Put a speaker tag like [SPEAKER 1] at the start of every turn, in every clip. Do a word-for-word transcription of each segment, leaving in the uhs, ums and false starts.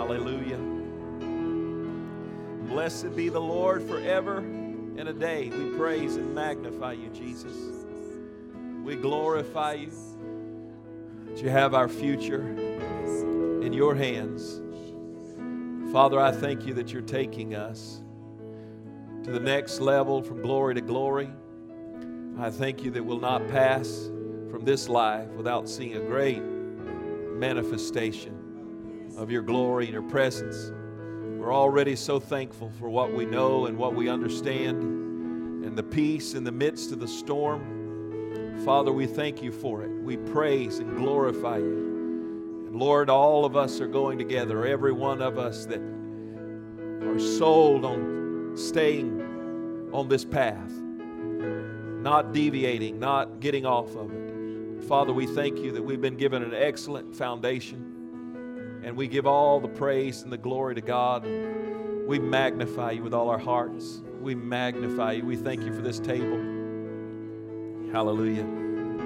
[SPEAKER 1] Hallelujah. Blessed be the Lord forever and a day. We praise and magnify you, Jesus. We glorify you. That you have our future in your hands. Father, I thank you that you're taking us to the next level from glory to glory. I thank you that we'll not pass from this life without seeing a great manifestation of your glory and your presence. We're already so thankful for what we know and what we understand and the peace in the midst of the storm. Father, we thank you for it. We praise and glorify you. And Lord, all of us are going together, every one of us that are sold on staying on this path, not deviating, not getting off of it. Father, we thank you that we've been given an excellent foundation. And we give all the praise and the glory to God. We magnify you with all our hearts. We magnify you. We thank you for this table. Hallelujah.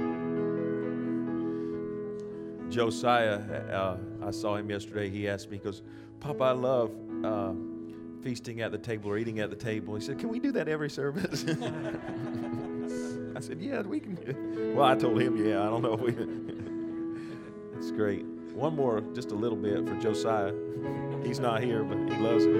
[SPEAKER 1] Josiah, uh, I saw him yesterday. He asked me, he goes, Papa, I love uh, feasting at the table or eating at the table. He said, can we do that every service? I said, yeah, we can. Well, I told him, yeah, I don't know if we. It's great. One more, just a little bit for Josiah. He's not here, but he loves it.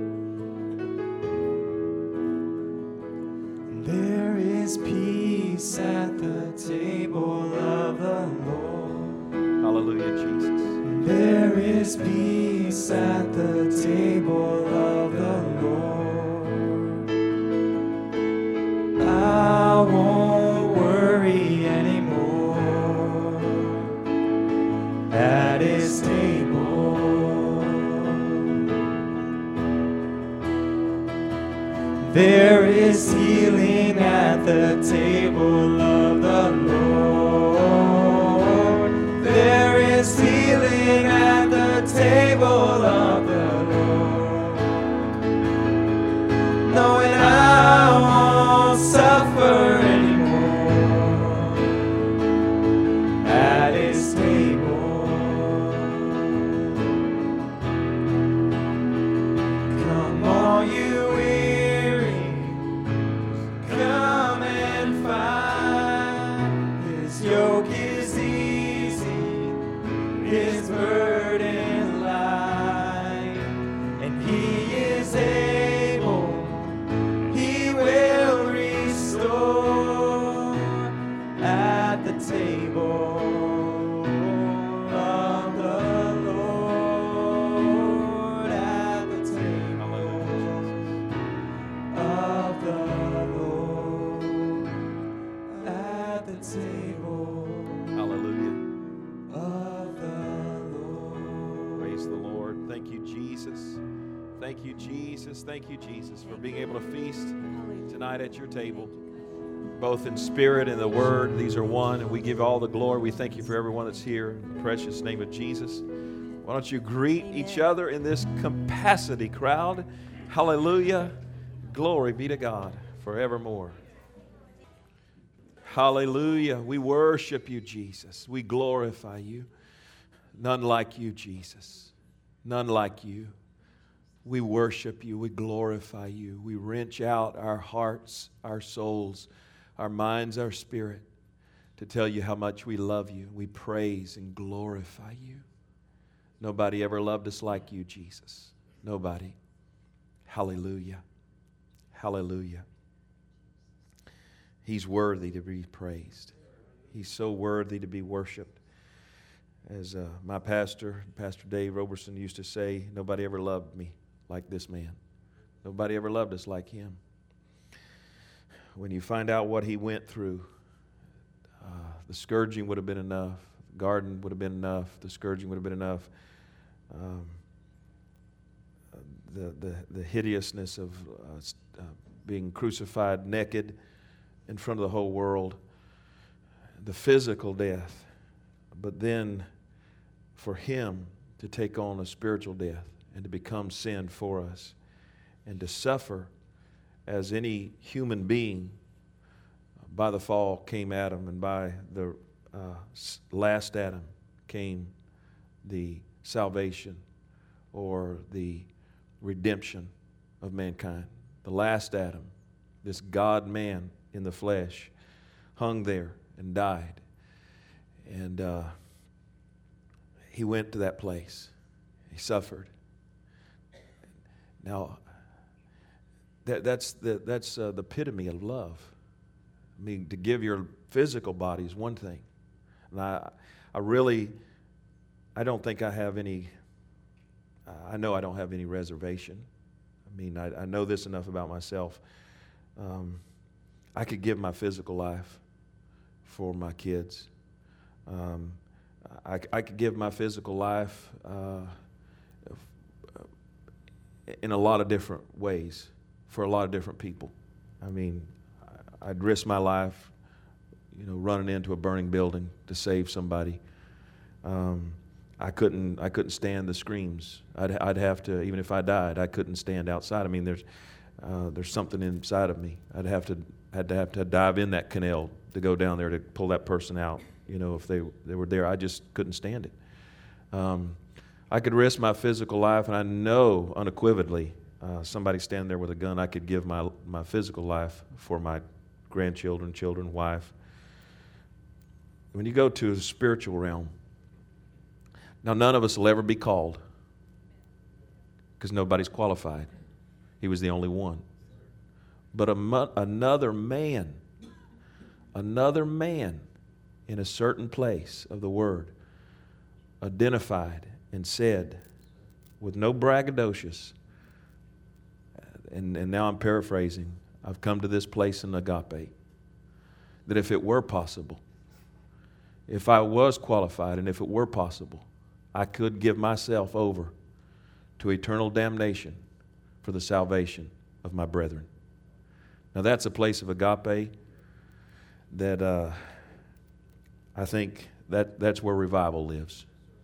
[SPEAKER 2] There is peace at the table of the Lord.
[SPEAKER 1] Hallelujah, Jesus.
[SPEAKER 2] There is peace at the table of the Lord. I won't worry anymore at his table. There is healing at the table of the Lord. There is healing at the table of the Lord. Knowing I won't suffer anymore at his table. Come on, you weary, come and find. His yoke is easy, his burden light, and he is able, he will restore at the table of the Lord, at the table of the Lord, at the table
[SPEAKER 1] Hallelujah.
[SPEAKER 2] of the Lord.
[SPEAKER 1] Praise the Lord. Thank you, Jesus. Thank you, Jesus. Thank you, Jesus, for being able to feast tonight at your table, both in spirit and the word. These are one, and we give all the glory. We thank you for everyone that's here. In the precious name of Jesus. Why don't you greet each other in this capacity crowd? Hallelujah. Glory be to God forevermore. Hallelujah. We worship you, Jesus. We glorify you. None like you, Jesus. None like you. We worship you. We glorify you. We wrench out our hearts, our souls, our minds, our spirit to tell you how much we love you. We praise and glorify you. Nobody ever loved us like you, Jesus. Nobody. Hallelujah. Hallelujah. He's worthy to be praised. He's so worthy to be worshiped. As uh, my pastor, Pastor Dave Roberson, used to say, nobody ever loved me like this man. Nobody ever loved us like him. When you find out what he went through, uh, the scourging would have been enough. The garden would have been enough. The scourging would have been enough. Um, the, the, the hideousness of uh, uh, being crucified naked in front of the whole world. The physical death. But then for him to take on a spiritual death and to become sin for us and to suffer as any human being. By the fall came Adam, and by the uh, last Adam came the salvation or the redemption of mankind. The last Adam, this God-man in the flesh, hung there and died. And uh, he went to that place. He suffered. Now, that, that's the, that's uh, the epitome of love. I mean, to give your physical body is one thing. And I, I really, I don't think I have any, uh, I know I don't have any reservation. I mean, I, I know this enough about myself. Um, I could give my physical life for my kids. Um, I, I could give my physical life uh, in a lot of different ways for a lot of different people. I mean, I'd risk my life, you know, running into a burning building to save somebody. Um, I couldn't. I couldn't stand the screams. I'd. I'd have to. Even if I died, I couldn't stand outside. I mean, there's. Uh, there's something inside of me. I'd have to. Had to have to dive in that canal to go down there to pull that person out. You know, if they they were there, I just couldn't stand it. Um, I could risk my physical life, and I know unequivocally, uh, somebody standing there with a gun, I could give my my physical life for my grandchildren, children, wife. When you go to the spiritual realm, now none of us will ever be called because nobody's qualified. He was the only one. But a mo- another man, another man in a certain place of the Word identified and said, with no braggadocious, and, and now I'm paraphrasing, I've come to this place in agape, that if it were possible, if I was qualified and if it were possible, I could give myself over to eternal damnation for the salvation of my brethren. Now that's a place of agape that uh, I think that that's where revival lives.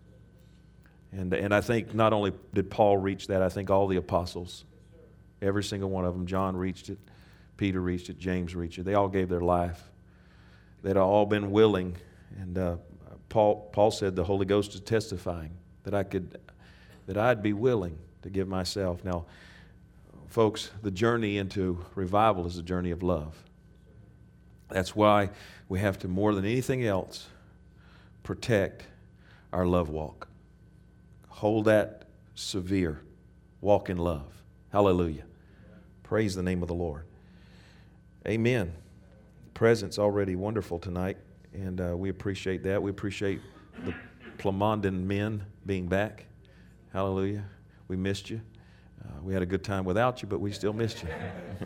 [SPEAKER 1] And, and I think not only did Paul reach that, I think all the apostles, every single one of them, John reached it, Peter reached it, James reached it. They all gave their life. They'd all been willing. And uh, Paul, Paul said the Holy Ghost is testifying that I could, that I'd be willing to give myself. Now, folks, the journey into revival is a journey of love. That's why we have to, more than anything else, protect our love walk. Hold that severe. Walk in love. Hallelujah. Praise the name of the Lord. Amen. Presence already wonderful tonight, and uh, we appreciate that. We appreciate the Plamondon men being back. Hallelujah. We missed you. Uh, we had a good time without you, but we still missed you.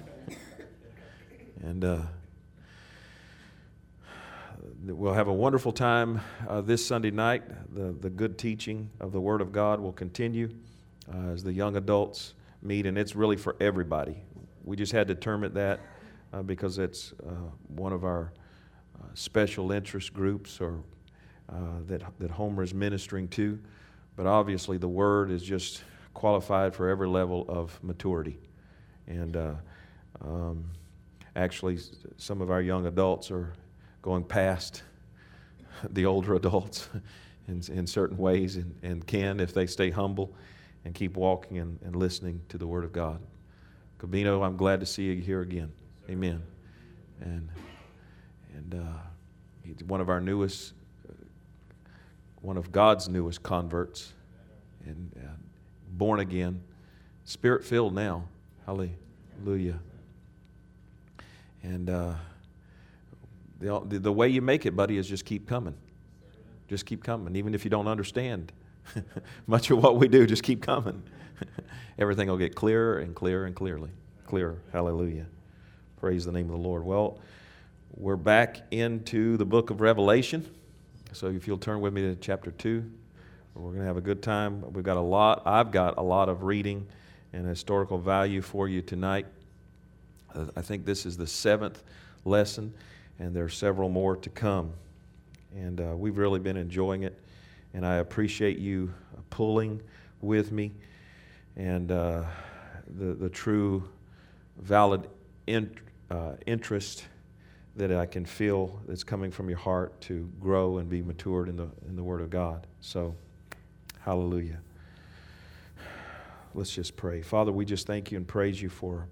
[SPEAKER 1] and uh, we'll have a wonderful time uh, this Sunday night. The, the good teaching of the Word of God will continue uh, as the young adults meet, and it's really for everybody. We just had to term it that uh, because it's uh, one of our uh, special interest groups or uh, that, that Homer is ministering to. But obviously the Word is just qualified for every level of maturity. And uh, um, actually some of our young adults are going past the older adults in, in certain ways and, and can, if they stay humble and keep walking and, and listening to the Word of God. Cabino, I'm glad to see you here again. Amen. And and uh, he's one of our newest, uh, one of God's newest converts, and uh, born again, Spirit-filled now. Hallelujah. And uh, the, the way you make it, buddy, is just keep coming. Just keep coming. Even if you don't understand much of what we do, just keep coming. Everything will get clearer and clearer and clearly. Clearer. Hallelujah. Praise the name of the Lord. Well, we're back into the book of Revelation. So if you'll turn with me to chapter two, we're going to have a good time. We've got a lot, I've got a lot of reading and historical value for you tonight. I think this is the seventh lesson, and there are several more to come. And uh, we've really been enjoying it, and I appreciate you pulling with me and uh, the, the true, valid in, uh, interest that I can feel that's coming from your heart to grow and be matured in the in the Word of God. So, hallelujah. Let's just pray. Father, we just thank you and praise you for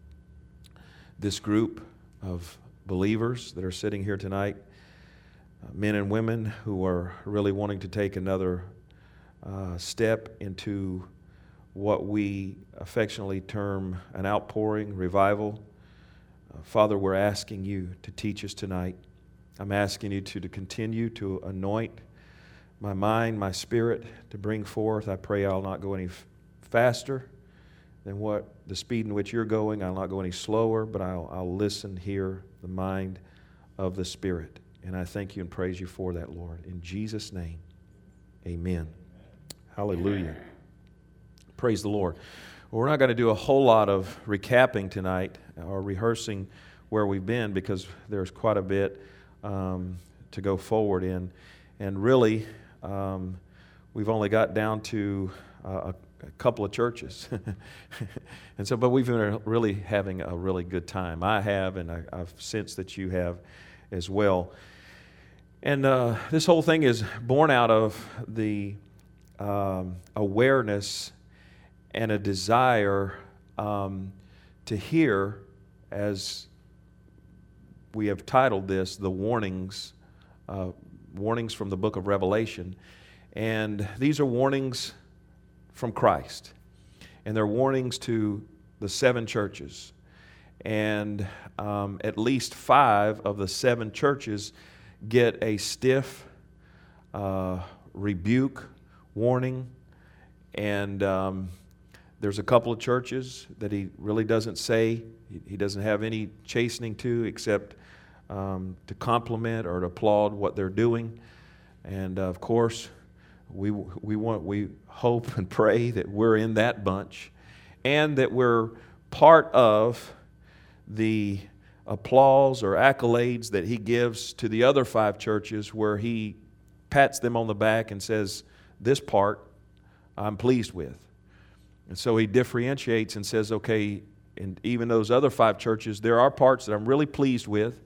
[SPEAKER 1] this group of believers that are sitting here tonight, uh, men and women who are really wanting to take another uh, step into what we affectionately term an outpouring, revival. Uh, Father, we're asking you to teach us tonight. I'm asking you to, to continue to anoint my mind, my spirit, to bring forth. I pray I'll not go any f- faster than what the speed in which you're going. I'll not go any slower, but I'll, I'll listen, hear the mind of the Spirit. And I thank you and praise you for that, Lord. In Jesus' name, amen. Hallelujah. Praise the Lord. Well, we're not going to do a whole lot of recapping tonight or rehearsing where we've been, because there's quite a bit um, to go forward in. And really, um, we've only got down to uh, a a couple of churches. And so, but we've been really having a really good time. I have, and I, I've sensed that you have as well. And uh, this whole thing is born out of the um, awareness and a desire um, to hear, as we have titled this, the warnings, uh, warnings from the book of Revelation. And these are warnings from Christ, and they're warnings to the seven churches, and um, at least five of the seven churches get a stiff uh, rebuke, warning, and um, there's a couple of churches that he really doesn't say, he doesn't have any chastening to, except um, to compliment or to applaud what they're doing. And uh, of course, We we want we hope and pray that we're in that bunch, and that we're part of the applause or accolades that he gives to the other five churches, where he pats them on the back and says, "This part I'm pleased with." And so he differentiates and says, "Okay, and even those other five churches, there are parts that I'm really pleased with,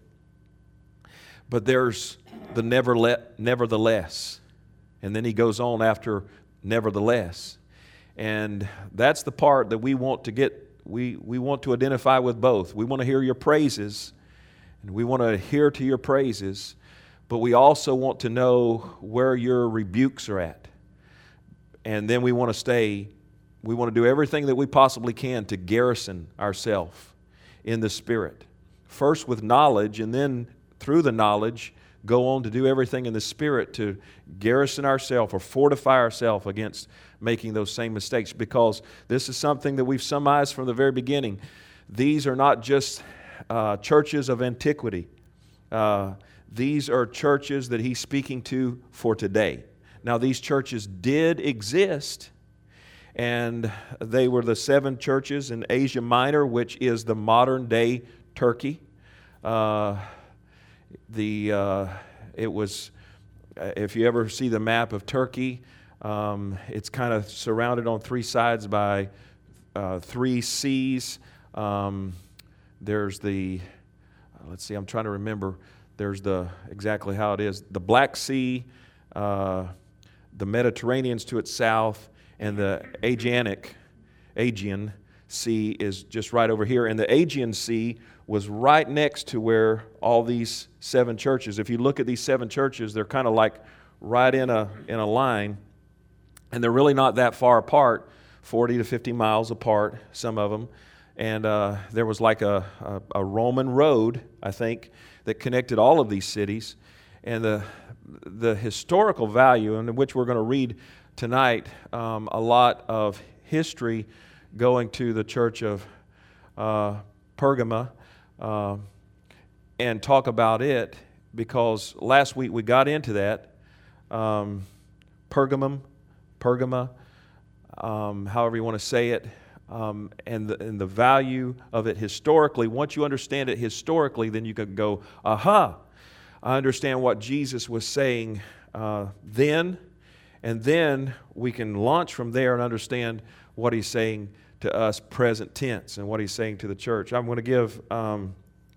[SPEAKER 1] but there's the neverle- nevertheless." And then he goes on after nevertheless. And that's the part that we want to get, we, we want to identify with both. We want to hear your praises, and we want to adhere to your praises, but we also want to know where your rebukes are at. And then we want to stay, we want to do everything that we possibly can to garrison ourselves in the Spirit. First with knowledge, and then through the knowledge, go on to do everything in the Spirit to garrison ourselves or fortify ourselves against making those same mistakes, because this is something that we've surmised from the very beginning. These are not just uh, churches of antiquity. Uh, these are churches that he's speaking to for today. Now, these churches did exist, and they were the seven churches in Asia Minor, which is the modern-day Turkey. Uh, The uh, it was, if you ever see the map of Turkey, um, it's kind of surrounded on three sides by uh, three seas. Um, there's the, uh, let's see, I'm trying to remember. There's the exactly how it is. The Black Sea, uh, the Mediterranean's to its south, and the Aegeanic, Aegean Sea is just right over here. And the Aegean Sea was right next to where all these seven churches, if you look at these seven churches, they're kind of like right in a in a line, and they're really not that far apart, forty to fifty miles apart, some of them. And uh, there was like a, a, a Roman road, I think, that connected all of these cities. And the the historical value, in which we're going to read tonight, um, a lot of history going to the church of uh, Pergama, uh, and talk about it, because last week we got into that. Um, Pergamum, Pergama, um, however you want to say it, um, and, the, and the value of it historically. Once you understand it historically, then you can go, aha, I understand what Jesus was saying uh, then, and then we can launch from there and understand what he's saying to us present tense and what he's saying to the church. I'm going to give, um,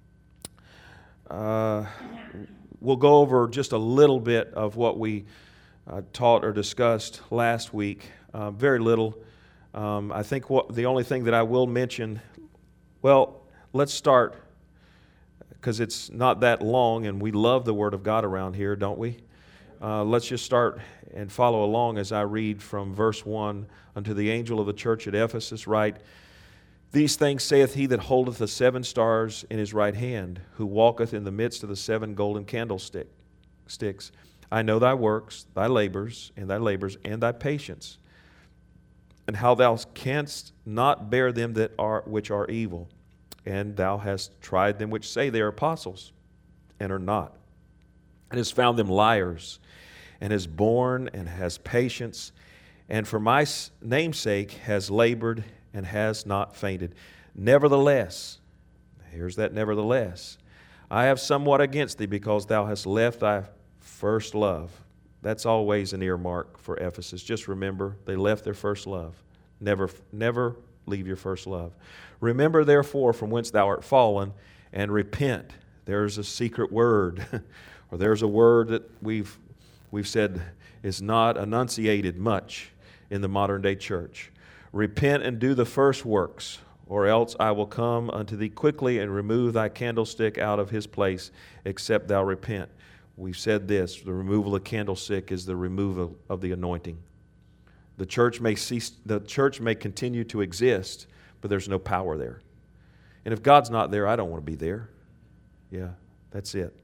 [SPEAKER 1] uh, we'll go over just a little bit of what we uh, taught or discussed last week, uh, very little. Um, I think what, the only thing that I will mention, well, let's start, because it's not that long, and we love the Word of God around here, don't we? Uh, let's just start and follow along as I read from verse one. Unto the angel of the church at Ephesus write, These things saith he that holdeth the seven stars in his right hand, who walketh in the midst of the seven golden candlesticks. Sticks. I know thy works, thy labors, and thy labors, and thy patience, and how thou canst not bear them that are which are evil, and thou hast tried them which say they are apostles, and are not, and hast found them liars, and has borne and has patience, and for my name's sake has labored and has not fainted. Nevertheless, here's that nevertheless, I have somewhat against thee, because thou hast left thy first love. That's always an earmark for Ephesus. Just remember, they left their first love. Never, never leave your first love. Remember, therefore, from whence thou art fallen, and repent. There's a secret word, or there's a word that we've we've said is not enunciated much in the modern day church. Repent and do the first works, or else I will come unto thee quickly and remove thy candlestick out of his place, except thou repent. We've said this, the removal of candlestick is the removal of the anointing. The church may cease, the church may continue to exist, but there's no power there. And if God's not there, I don't want to be there. Yeah, that's it.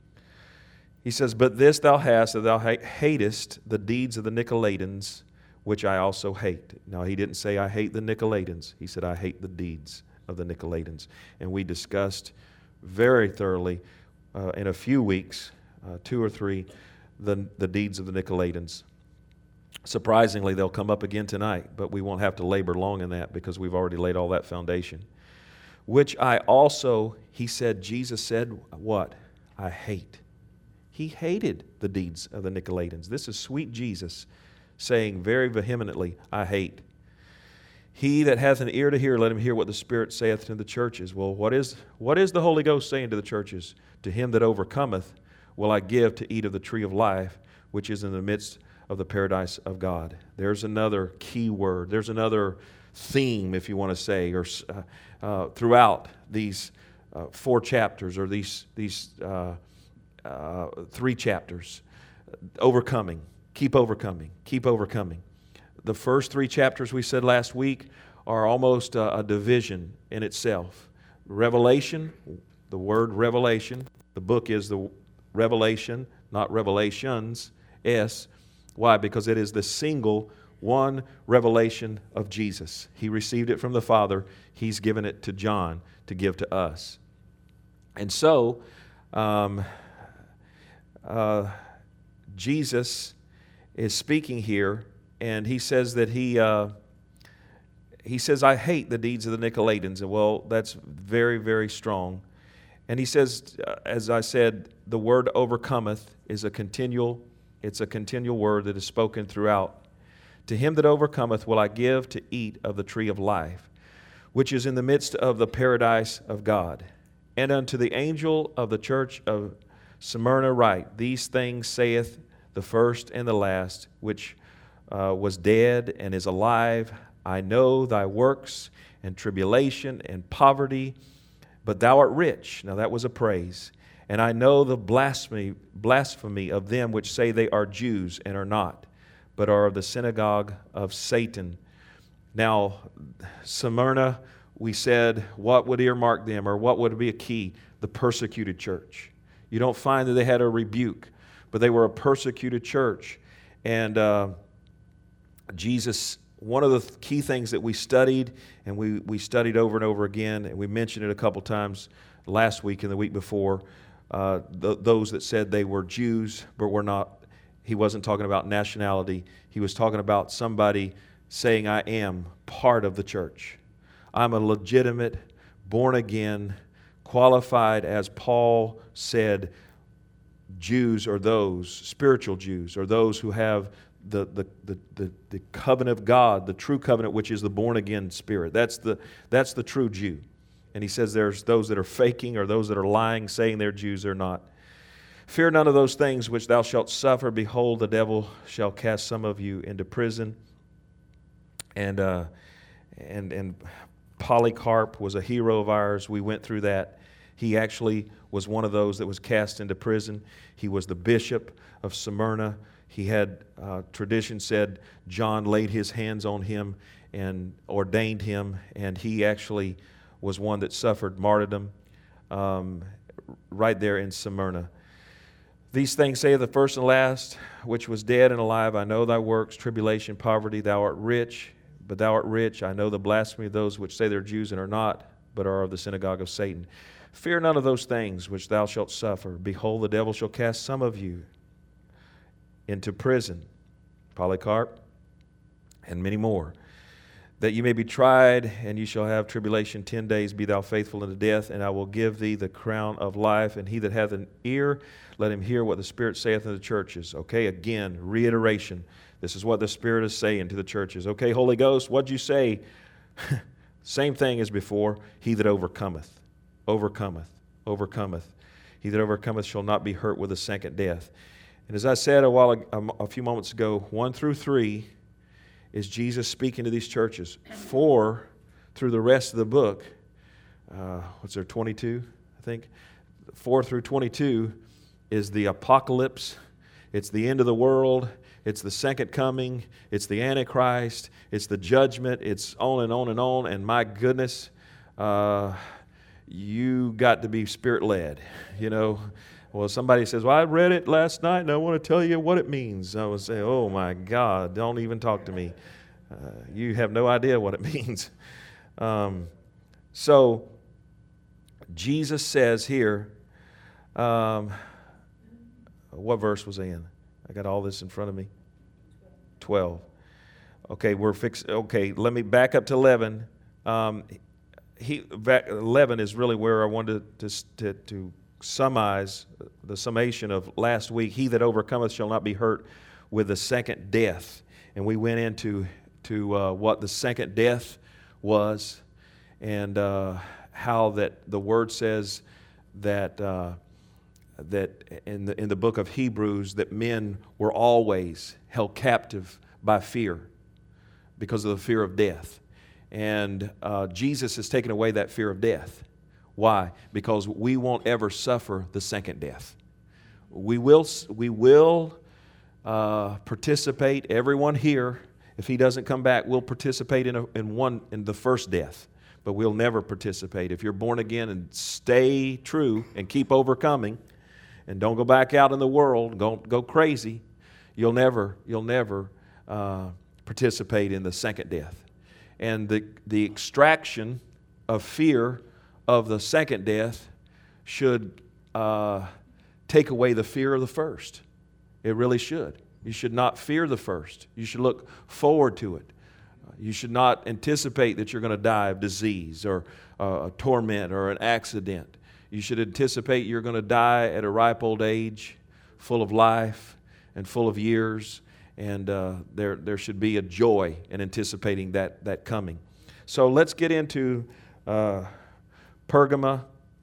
[SPEAKER 1] He says, But this thou hast, that thou hatest the deeds of the Nicolaitans, which I also hate. Now, he didn't say, I hate the Nicolaitans. He said, I hate the deeds of the Nicolaitans. And we discussed very thoroughly uh, in a few weeks, uh, two or three, the, the deeds of the Nicolaitans. Surprisingly, they'll come up again tonight, but we won't have to labor long in that because we've already laid all that foundation. Which I also, he said, Jesus said, what? I hate. He hated the deeds of the Nicolaitans. This is sweet Jesus saying very vehemently, I hate. He that hath an ear to hear, let him hear what the Spirit saith to the churches. Well, what is, what is the Holy Ghost saying to the churches? To him that overcometh will I give to eat of the tree of life, which is in the midst of the paradise of God. There's another key word. There's another theme, if you want to say, or uh, uh, throughout these uh, four chapters or these these uh, uh, three chapters. Overcoming. Keep overcoming. Keep overcoming. The first three chapters we said last week are almost a, a division in itself. Revelation, the word revelation, the book is the revelation, not revelations, S. Why? Because it is the single one revelation of Jesus. He received it from the Father. He's given it to John to give to us. And so, um, uh, Jesus is speaking here, and he says that he uh, he says, I hate the deeds of the Nicolaitans. And well, that's very, very strong. And he says, uh, as I said, the word overcometh is a continual It's a continual word that is spoken throughout. To him that overcometh will I give to eat of the tree of life, which is in the midst of the paradise of God. And unto the angel of the church of Smyrna write, These things saith the first and the last, which uh, was dead and is alive. I know thy works and tribulation and poverty, but thou art rich. Now that was a praise. And I know the blasphemy, blasphemy of them which say they are Jews and are not, but are of the synagogue of Satan. Now, Smyrna, we said, what would earmark them, or what would be a key? The persecuted church. You don't find that they had a rebuke, but they were a persecuted church. And uh, Jesus, one of the key things that we studied, and we, we studied over and over again, and we mentioned it a couple times last week and the week before, Uh, th- those that said they were Jews but were not. He wasn't talking about nationality. He was talking about somebody saying, I am part of the church. I'm a legitimate, born again, qualified, as Paul said, Jews are those, spiritual Jews, are those who have the, the, the, the, the covenant of God, the true covenant, which is the born again spirit. That's the, that's the true Jew. And he says there's those that are faking, or those that are lying, saying they're Jews, they're not. Fear none of those things which thou shalt suffer. Behold, the devil shall cast some of you into prison, And uh, and and Polycarp was a hero of ours. We went through that. He actually was one of those that was cast into prison. He was the bishop of Smyrna. He had, uh, tradition said, John laid his hands on him and ordained him, and he actually was one that suffered martyrdom um, right there in Smyrna. These things say the first and last, which was dead and alive, I know thy works, tribulation, poverty, thou art rich, but thou art rich. I know the blasphemy of those which say they're Jews and are not, but are of the synagogue of Satan. Fear none of those things which thou shalt suffer. Behold, the devil shall cast some of you into prison, Polycarp, and many more, that you may be tried, and you shall have tribulation ten days. Be thou faithful unto death, and I will give thee the crown of life. And he that hath an ear, let him hear what the Spirit saith unto the churches. Okay, again, reiteration. This is what the Spirit is saying to the churches. Okay, Holy Ghost, what'd you say? Same thing as before. He that overcometh, overcometh, overcometh. He that overcometh shall not be hurt with a second death. And as I said a while, a, a few moments ago, one through three is Jesus speaking to these churches. Four, through the rest of the book, uh, what's there, twenty-two, I think? Four through twenty-two is the apocalypse. It's the end of the world. It's the second coming. It's the Antichrist. It's the judgment. It's on and on and on. And my goodness, uh, you got to be Spirit-led, you know. Well, somebody says, well, I read it last night and I want to tell you what it means. I would say, oh my God, don't even talk to me. Uh, you have no idea what it means. Um, so, Jesus says here, um, what verse was I in? I got all this in front of me. twelve. Okay, we're fixed. Okay, let me back up to eleven. Um, he, eleven is really where I wanted to, to, to summarize the summation of last week. He that overcometh shall not be hurt with the second death. And we went into to uh, what the second death was, and uh, how that the Word says that uh, that in the in the book of Hebrews that men were always held captive by fear because of the fear of death. And uh, Jesus has taken away that fear of death. Why? Because we won't ever suffer the second death. We will, we will uh, participate. Everyone here, if he doesn't come back, will participate in, a, in one in the first death, but we'll never participate. If you're born again and stay true and keep overcoming, and don't go back out in the world, don't go crazy, you'll never, you'll never uh, participate in the second death. And the the extraction of fear of the second death should uh, take away the fear of the first. It really should. You should not fear the first. You should look forward to it. You should not anticipate that you're going to die of disease or uh, a torment or an accident. You should anticipate you're going to die at a ripe old age, full of life and full of years, and uh, there there should be a joy in anticipating that that coming. So let's get into Uh, Pergama,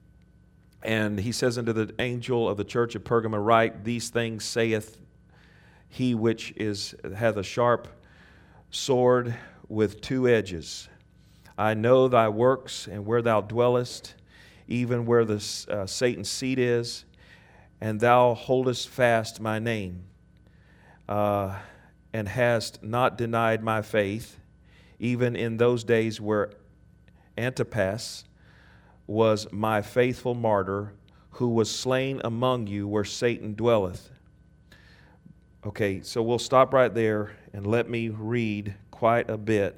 [SPEAKER 1] and he says unto the angel of the church of Pergama, write, these things saith he which is hath a sharp sword with two edges. I know thy works and where thou dwellest, even where the uh, Satan's seat is, and thou holdest fast my name, uh, and hast not denied my faith, even in those days where Antipas was my faithful martyr, who was slain among you where Satan dwelleth. Okay, so we'll stop right there and let me read quite a bit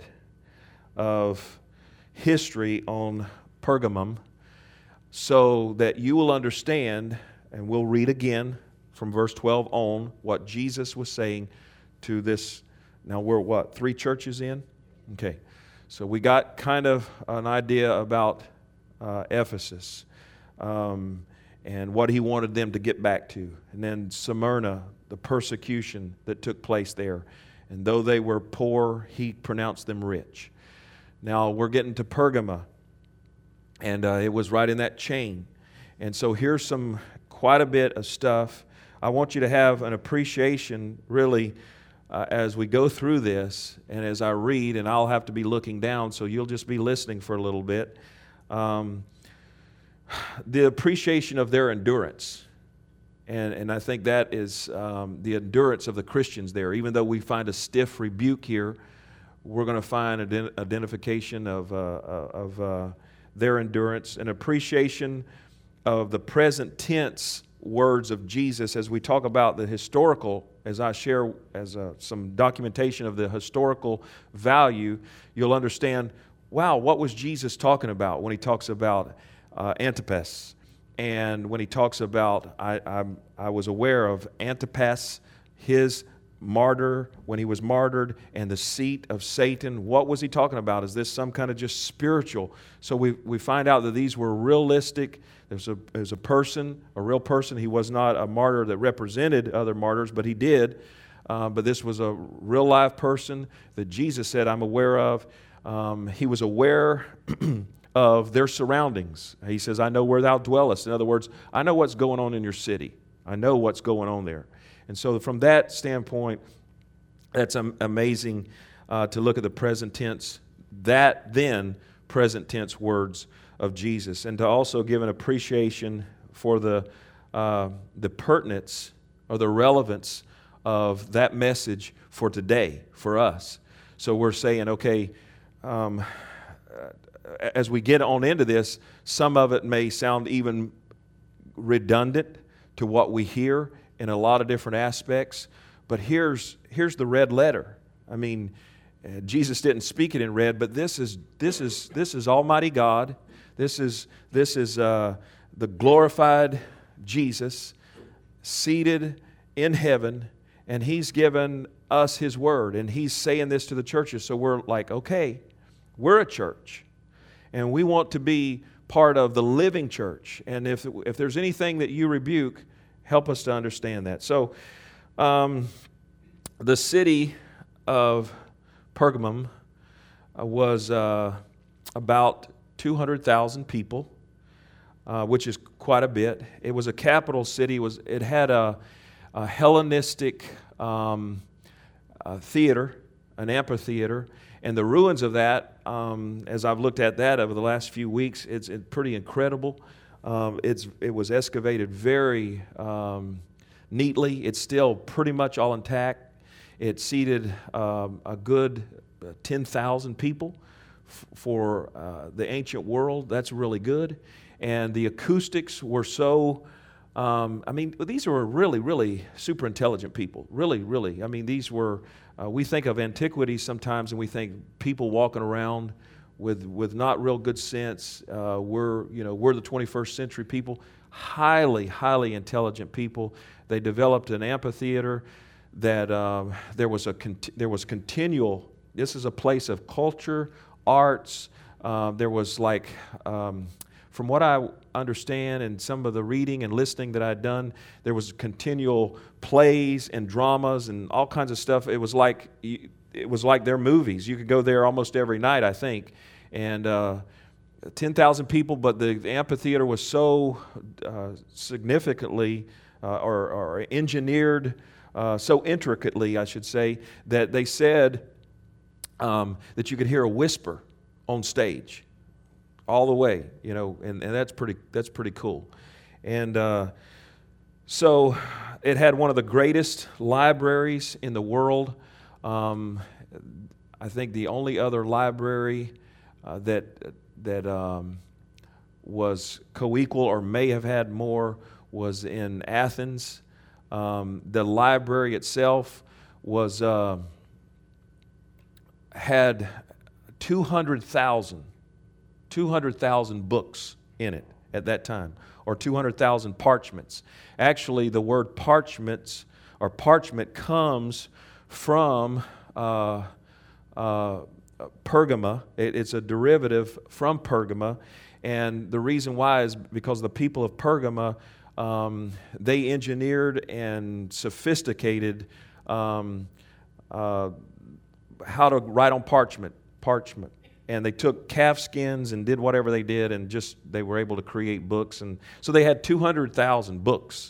[SPEAKER 1] of history on Pergamum so that you will understand, and we'll read again from verse twelve on, what Jesus was saying to this. Now we're what, three churches in? Okay, so we got kind of an idea about Uh, Ephesus, um, and what he wanted them to get back to. And then Smyrna, the persecution that took place there. And though they were poor, he pronounced them rich. Now we're getting to Pergama, and uh, it was right in that chain. And so here's some, quite a bit of stuff. I want you to have an appreciation, really, uh, as we go through this and as I read, and I'll have to be looking down, so you'll just be listening for a little bit, um, the appreciation of their endurance. And, and I think that is um, the endurance of the Christians there. Even though we find a stiff rebuke here, we're going to find an identification of, uh, of uh, their endurance, an appreciation of the present tense words of Jesus as we talk about the historical, as I share as a, some documentation of the historical value, you'll understand, wow, what was Jesus talking about when he talks about uh, Antipas? And when he talks about, I, I, I was aware of Antipas, his martyr, when he was martyred, and the seat of Satan. What was he talking about? Is this some kind of just spiritual? So we, we find out that these were realistic. There's a, there's a person, a real person. He was not a martyr that represented other martyrs, but he did. Uh, but this was a real live person that Jesus said, I'm aware of. Um, he was aware of their surroundings. He says, I know where thou dwellest. In other words, I know what's going on in your city. I know what's going on there. And so from that standpoint, that's um, amazing uh, to look at the present tense, that then present tense words of Jesus, and to also give an appreciation for the, uh, the pertinence or the relevance of that message for today, for us. So we're saying, okay, um, as we get on into this, some of it may sound even redundant to what we hear in a lot of different aspects, but here's here's the red letter. I mean, uh, Jesus didn't speak it in red, but this is this is this is Almighty God. This is this is uh, the glorified Jesus seated in heaven, and He's given us His word, and He's saying this to the churches. So we're like, okay, we're a church. And we want to be part of the living church. And if if there's anything that you rebuke, help us to understand that. So um, the city of Pergamum uh, was uh, about two hundred thousand people, uh, which is quite a bit. It was a capital city. It, was, it had a, a Hellenistic um, uh, theater, an amphitheater. And the ruins of that, um, as I've looked at that over the last few weeks, it's, it's pretty incredible. Um, it's, it was excavated very um, neatly. It's still pretty much all intact. It seated um, a good ten thousand people f- for uh, the ancient world. That's really good. And the acoustics were so, um, I mean, these were really, really super intelligent people. Really, really. I mean, these were... Uh, we think of antiquities sometimes, and we think people walking around with with not real good sense. Uh, we're you know we're the twenty-first century people, highly highly intelligent people. They developed an amphitheater that uh, there was a con- there was continual. This is a place of culture, arts. Uh, there was like. Um, From what I understand and some of the reading and listening that I'd done, there was continual plays and dramas and all kinds of stuff. It was like it was like their movies. You could go there almost every night, I think. And uh, ten thousand people, but the, the amphitheater was so uh, significantly uh, or, or engineered uh, so intricately, I should say, that they said um, that you could hear a whisper on stage. All the way, you know, and, and that's pretty that's pretty cool. And uh, so it had one of the greatest libraries in the world. Um, I think the only other library uh, that that um, was co-equal or may have had more was in Athens. Um, the library itself was uh, had two hundred thousand. two hundred thousand books in it at that time, or two hundred thousand parchments. Actually, the word parchments or parchment comes from uh, uh, Pergama. It, it's a derivative from Pergama, and the reason why is because the people of Pergama, um, they engineered and sophisticated um, uh, how to write on parchment, parchment. And they took calf skins and did whatever they did, and just they were able to create books. And so they had two hundred thousand books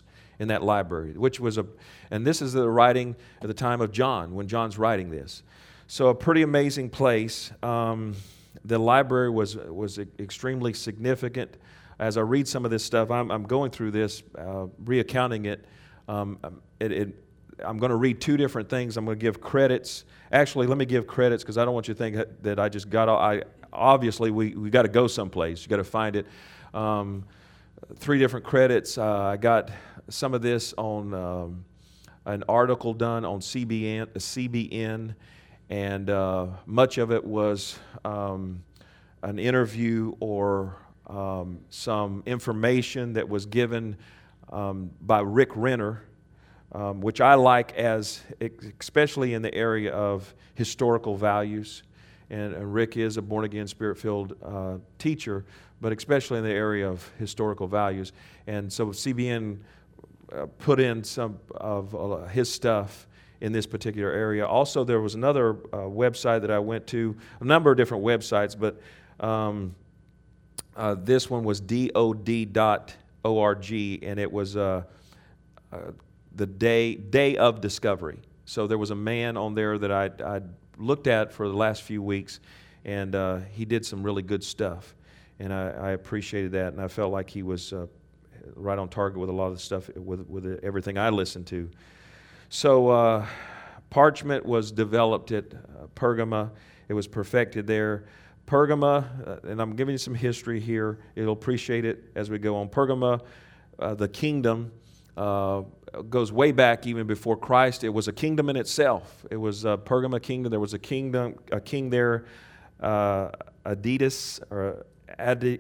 [SPEAKER 1] in that library, which was a, and this is the writing at the time of John, when John's writing this. So a pretty amazing place. Um, the library was was extremely significant. As I read some of this stuff, I'm, I'm going through this, uh, reaccounting it. Um, it, it I'm going to read two different things. I'm going to give credits. Actually, let me give credits because I don't want you to think that I just got. I obviously we we got to go someplace. You got to find it. Um, three different credits. Uh, I got some of this on um, an article done on C B N, C B N, and uh, much of it was um, an interview or um, some information that was given um, by Rick Renner. Um, which I like as, especially in the area of historical values. And, and Rick is a born-again, spirit-filled uh, teacher, but especially in the area of historical values. And so C B N uh, put in some of uh, his stuff in this particular area. Also, there was another uh, website that I went to, a number of different websites, but um, uh, this one was D O D dot org, and it was uh, uh, the day day of discovery. So there was a man on there that I I looked at for the last few weeks, and uh, he did some really good stuff, and I, I appreciated that, and I felt like he was uh, right on target with a lot of the stuff with with everything I listened to. So uh, Parchment was developed at uh, Pergama. It was perfected there. Pergama, uh, and I'm giving you some history here. You'll appreciate it as we go on. Pergama, uh, the kingdom. Uh, goes way back even before Christ. It was a kingdom in itself. It was a Pergama kingdom. There was a kingdom, a king there, uh, Adidas or Adi,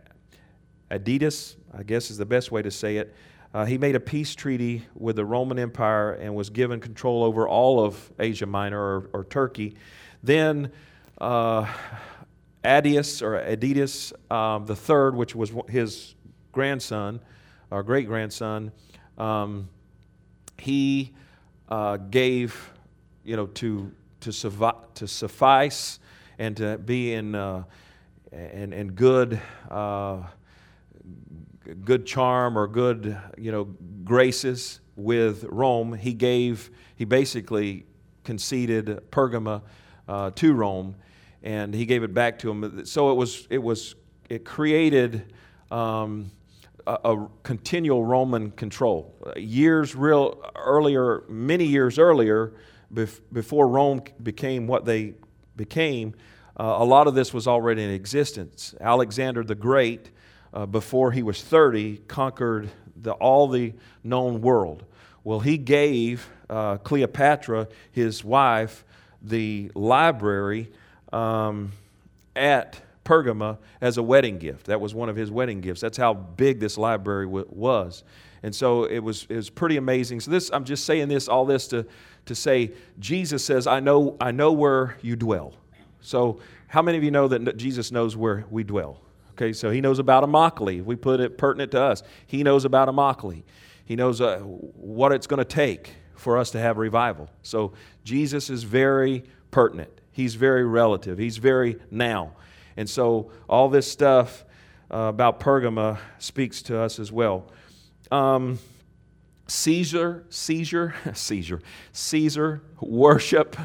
[SPEAKER 1] Adidas, I guess is the best way to say it. Uh, he made a peace treaty with the Roman Empire and was given control over all of Asia Minor or, or Turkey. Then uh, Adius or Adidas um, the third, which was his grandson, or great grandson. Um, he uh, gave, you know, to to, survive, to suffice and to be in uh, in, in good uh, good charm or good, you know, graces with Rome. He gave. He basically conceded Pergama uh, to Rome, and he gave it back to him. So it was it was it created. Um, A, a continual Roman control. Years real earlier, many years earlier, bef- before Rome became what they became, uh, a lot of this was already in existence. Alexander the Great, uh, before he was thirty, conquered the, all the known world. Well, he gave uh, Cleopatra, his wife, the library um, at Pergama as a wedding gift. That was one of his wedding gifts. That's how big this library w- was. And so it was it was pretty amazing. So this, I'm just saying this, all this to, to say, Jesus says, I know, I know where you dwell. So how many of you know that Jesus knows where we dwell? Okay, so he knows about Immokalee. If we put it pertinent to us, he knows about Immokalee. He knows uh, what it's going to take for us to have revival. So Jesus is very pertinent. He's very relative. He's very now. And so all this stuff uh, about Pergama speaks to us as well. Um, Caesar, Caesar, Caesar, Caesar worship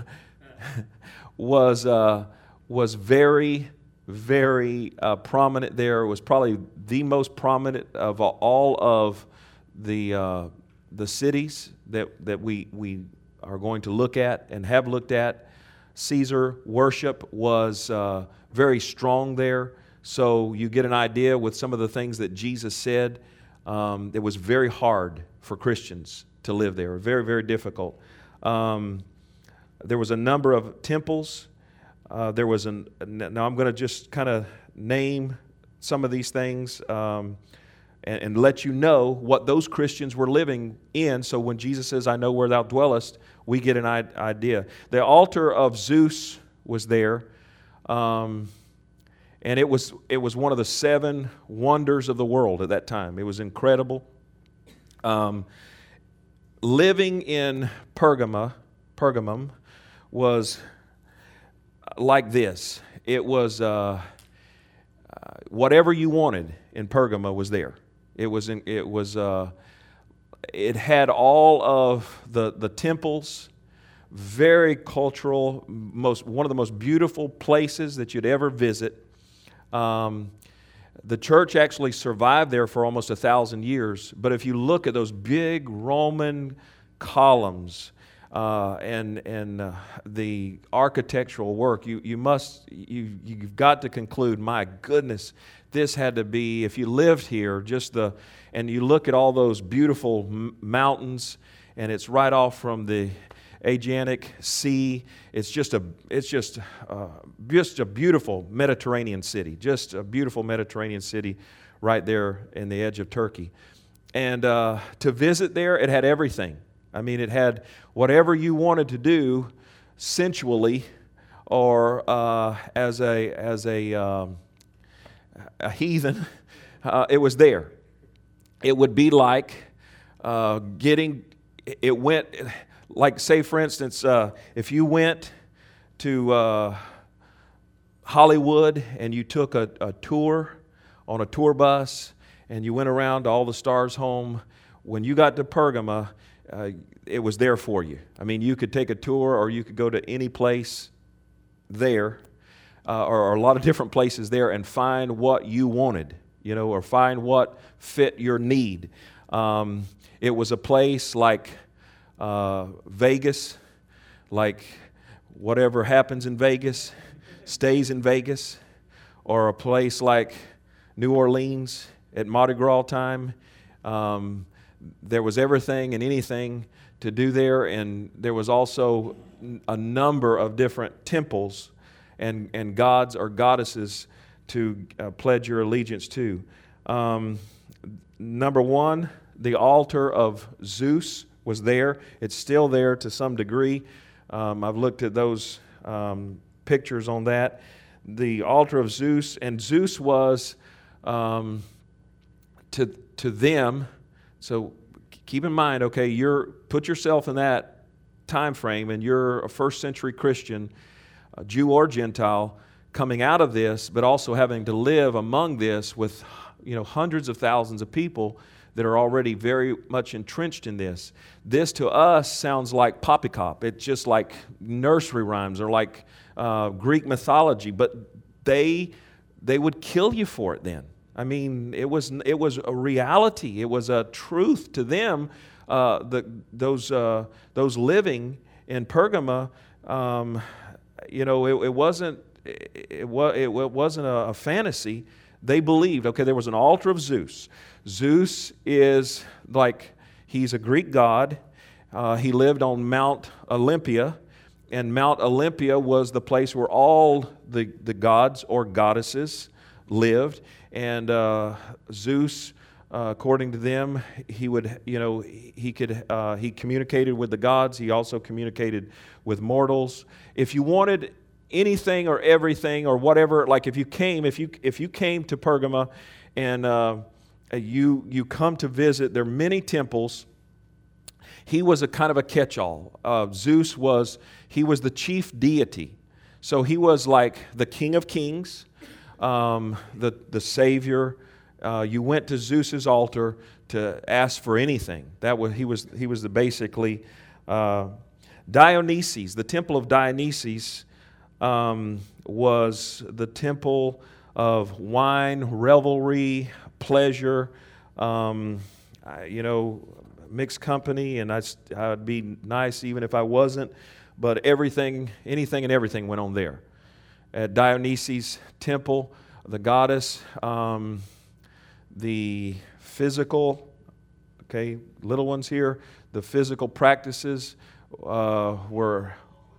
[SPEAKER 1] was uh, was very, very uh, prominent there. It was probably the most prominent of all of the uh, the cities that that we we are going to look at and have looked at. Caesar worship was uh, very strong there. So you get an idea with some of the things that Jesus said. Um, it was very hard for Christians to live there, very, very difficult. Um, there was a number of temples. Uh, there was an, now I'm going to just kind of name some of these things um, and, and let you know what those Christians were living in. So when Jesus says, I know where thou dwellest, we get an idea. The altar of Zeus was there. Um, and it was it was one of the seven wonders of the world at that time. It was incredible. Um, living in Pergama, Pergamum was like this. It was uh, uh, whatever you wanted in Pergama was there. It was in, it was uh, it had all of the, the temples, very cultural, most one of the most beautiful places that you'd ever visit. Um, the church actually survived there for almost a thousand years. But if you look at those big Roman columns uh, and and uh, the architectural work, you you must you you've got to conclude, my goodness, this had to be, if you lived here, just the, and you look at all those beautiful m- mountains, and it's right off from the Adriatic Sea. It's just a, it's just, uh, just a beautiful Mediterranean city. Just a beautiful Mediterranean city, right there in the edge of Turkey. And uh, to visit there, it had everything. I mean, it had whatever you wanted to do, sensually, or uh, as a as a um, a heathen. Uh, it was there. It would be like uh, getting. It went. Like, say, for instance, uh, if you went to uh, Hollywood and you took a, a tour on a tour bus and you went around to all the stars' home, when you got to Pergama, uh, it was there for you. I mean, you could take a tour, or you could go to any place there, uh, or, or a lot of different places there, and find what you wanted, you know, or find what fit your need. Um, it was a place like Uh, Vegas, like whatever happens in Vegas stays in Vegas, or a place like New Orleans at Mardi Gras time. Um, there was everything and anything to do there, and there was also a number of different temples and, and gods or goddesses to uh, pledge your allegiance to. Um, number one, the altar of Zeus was there. It's still there to some degree. Um, I've looked at those um, pictures on that. The altar of Zeus, and Zeus was um, to to them. So keep in mind, okay, you're put yourself in that time frame, and you're a first century Christian, a Jew or Gentile, coming out of this, but also having to live among this with, you know, hundreds of thousands of people that are already very much entrenched in this. This to us sounds like poppycock. It's just like nursery rhymes or like uh, Greek mythology, but they they would kill you for it then. I mean, it was it was a reality. It was a truth to them. Uh, the, those uh, those living in Pergama, um, you know, it, it wasn't it, it, it wasn't a, a fantasy. They believed. Okay, there was an altar of Zeus. Zeus is like, he's a Greek god. Uh, he lived on Mount Olympia, and Mount Olympia was the place where all the, the gods or goddesses lived. And uh, Zeus, uh, according to them, he would, you know, he could, uh, he communicated with the gods. He also communicated with mortals. If you wanted anything or everything or whatever, like if you came, if you if you came to Pergama and uh, you you come to visit, there are many temples. He was a kind of a catch-all. Uh, Zeus was he was the chief deity, so he was like the King of Kings, um, the the Savior. Uh, you went to Zeus's altar to ask for anything. That was he was he was the basically uh, Dionysus, the temple of Dionysus. Um, was the temple of wine, revelry, pleasure, um, I, you know, mixed company, and I, I'd be nice even if I wasn't, but everything, anything and everything went on there. At Dionysus' temple, the goddess, um, the physical, okay, little ones here, the physical practices uh, were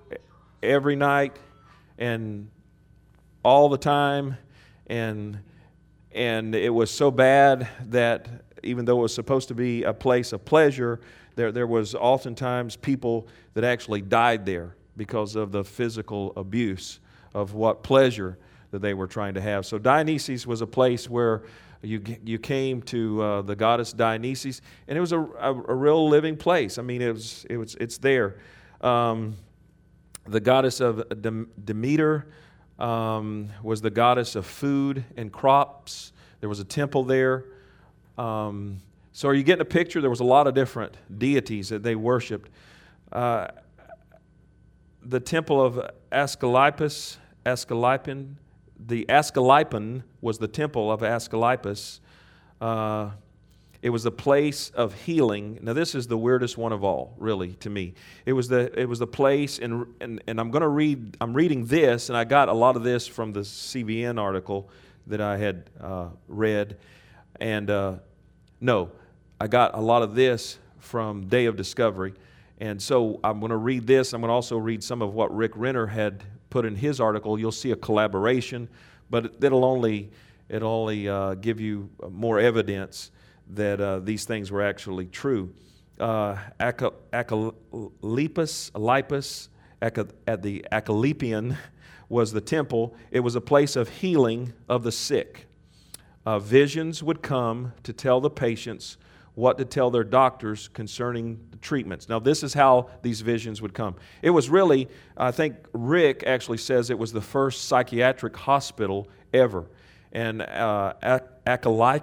[SPEAKER 1] every night, and all the time, and and it was so bad that even though it was supposed to be a place of pleasure, there there was oftentimes people that actually died there because of the physical abuse of what pleasure that they were trying to have. So Dionysus was a place where you you came to uh, the goddess Dionysus, and it was a, a, a real living place. I mean, it was it was it's there. Um, The goddess of Demeter um, was the goddess of food and crops. There was a temple there. Um, So are you getting a picture? There was a lot of different deities that they worshipped. Uh, the temple of Asclepius, Asclepian, the Asclepian was the temple of Asclepius. Uh, it was the place of healing. Now this is the weirdest one of all, really, to me. It was the it was the place, and and, and I'm going to read. I'm reading this, and I got a lot of this from the C B N article that I had uh, read, and uh, no, I got a lot of this from Day of Discovery. And so I'm going to read this. I'm going to also read some of what Rick Renner had put in his article. You'll see a collaboration, but it'll only it'll only uh, give you more evidence that uh, these things were actually true. Uh, Asclepius, Lipus, at the Asclepian was the temple. It was a place of healing of the sick. Uh, visions would come to tell the patients what to tell their doctors concerning the treatments. Now, this is how these visions would come. It was really, I think Rick actually says it was the first psychiatric hospital ever. And uh, Asclepius,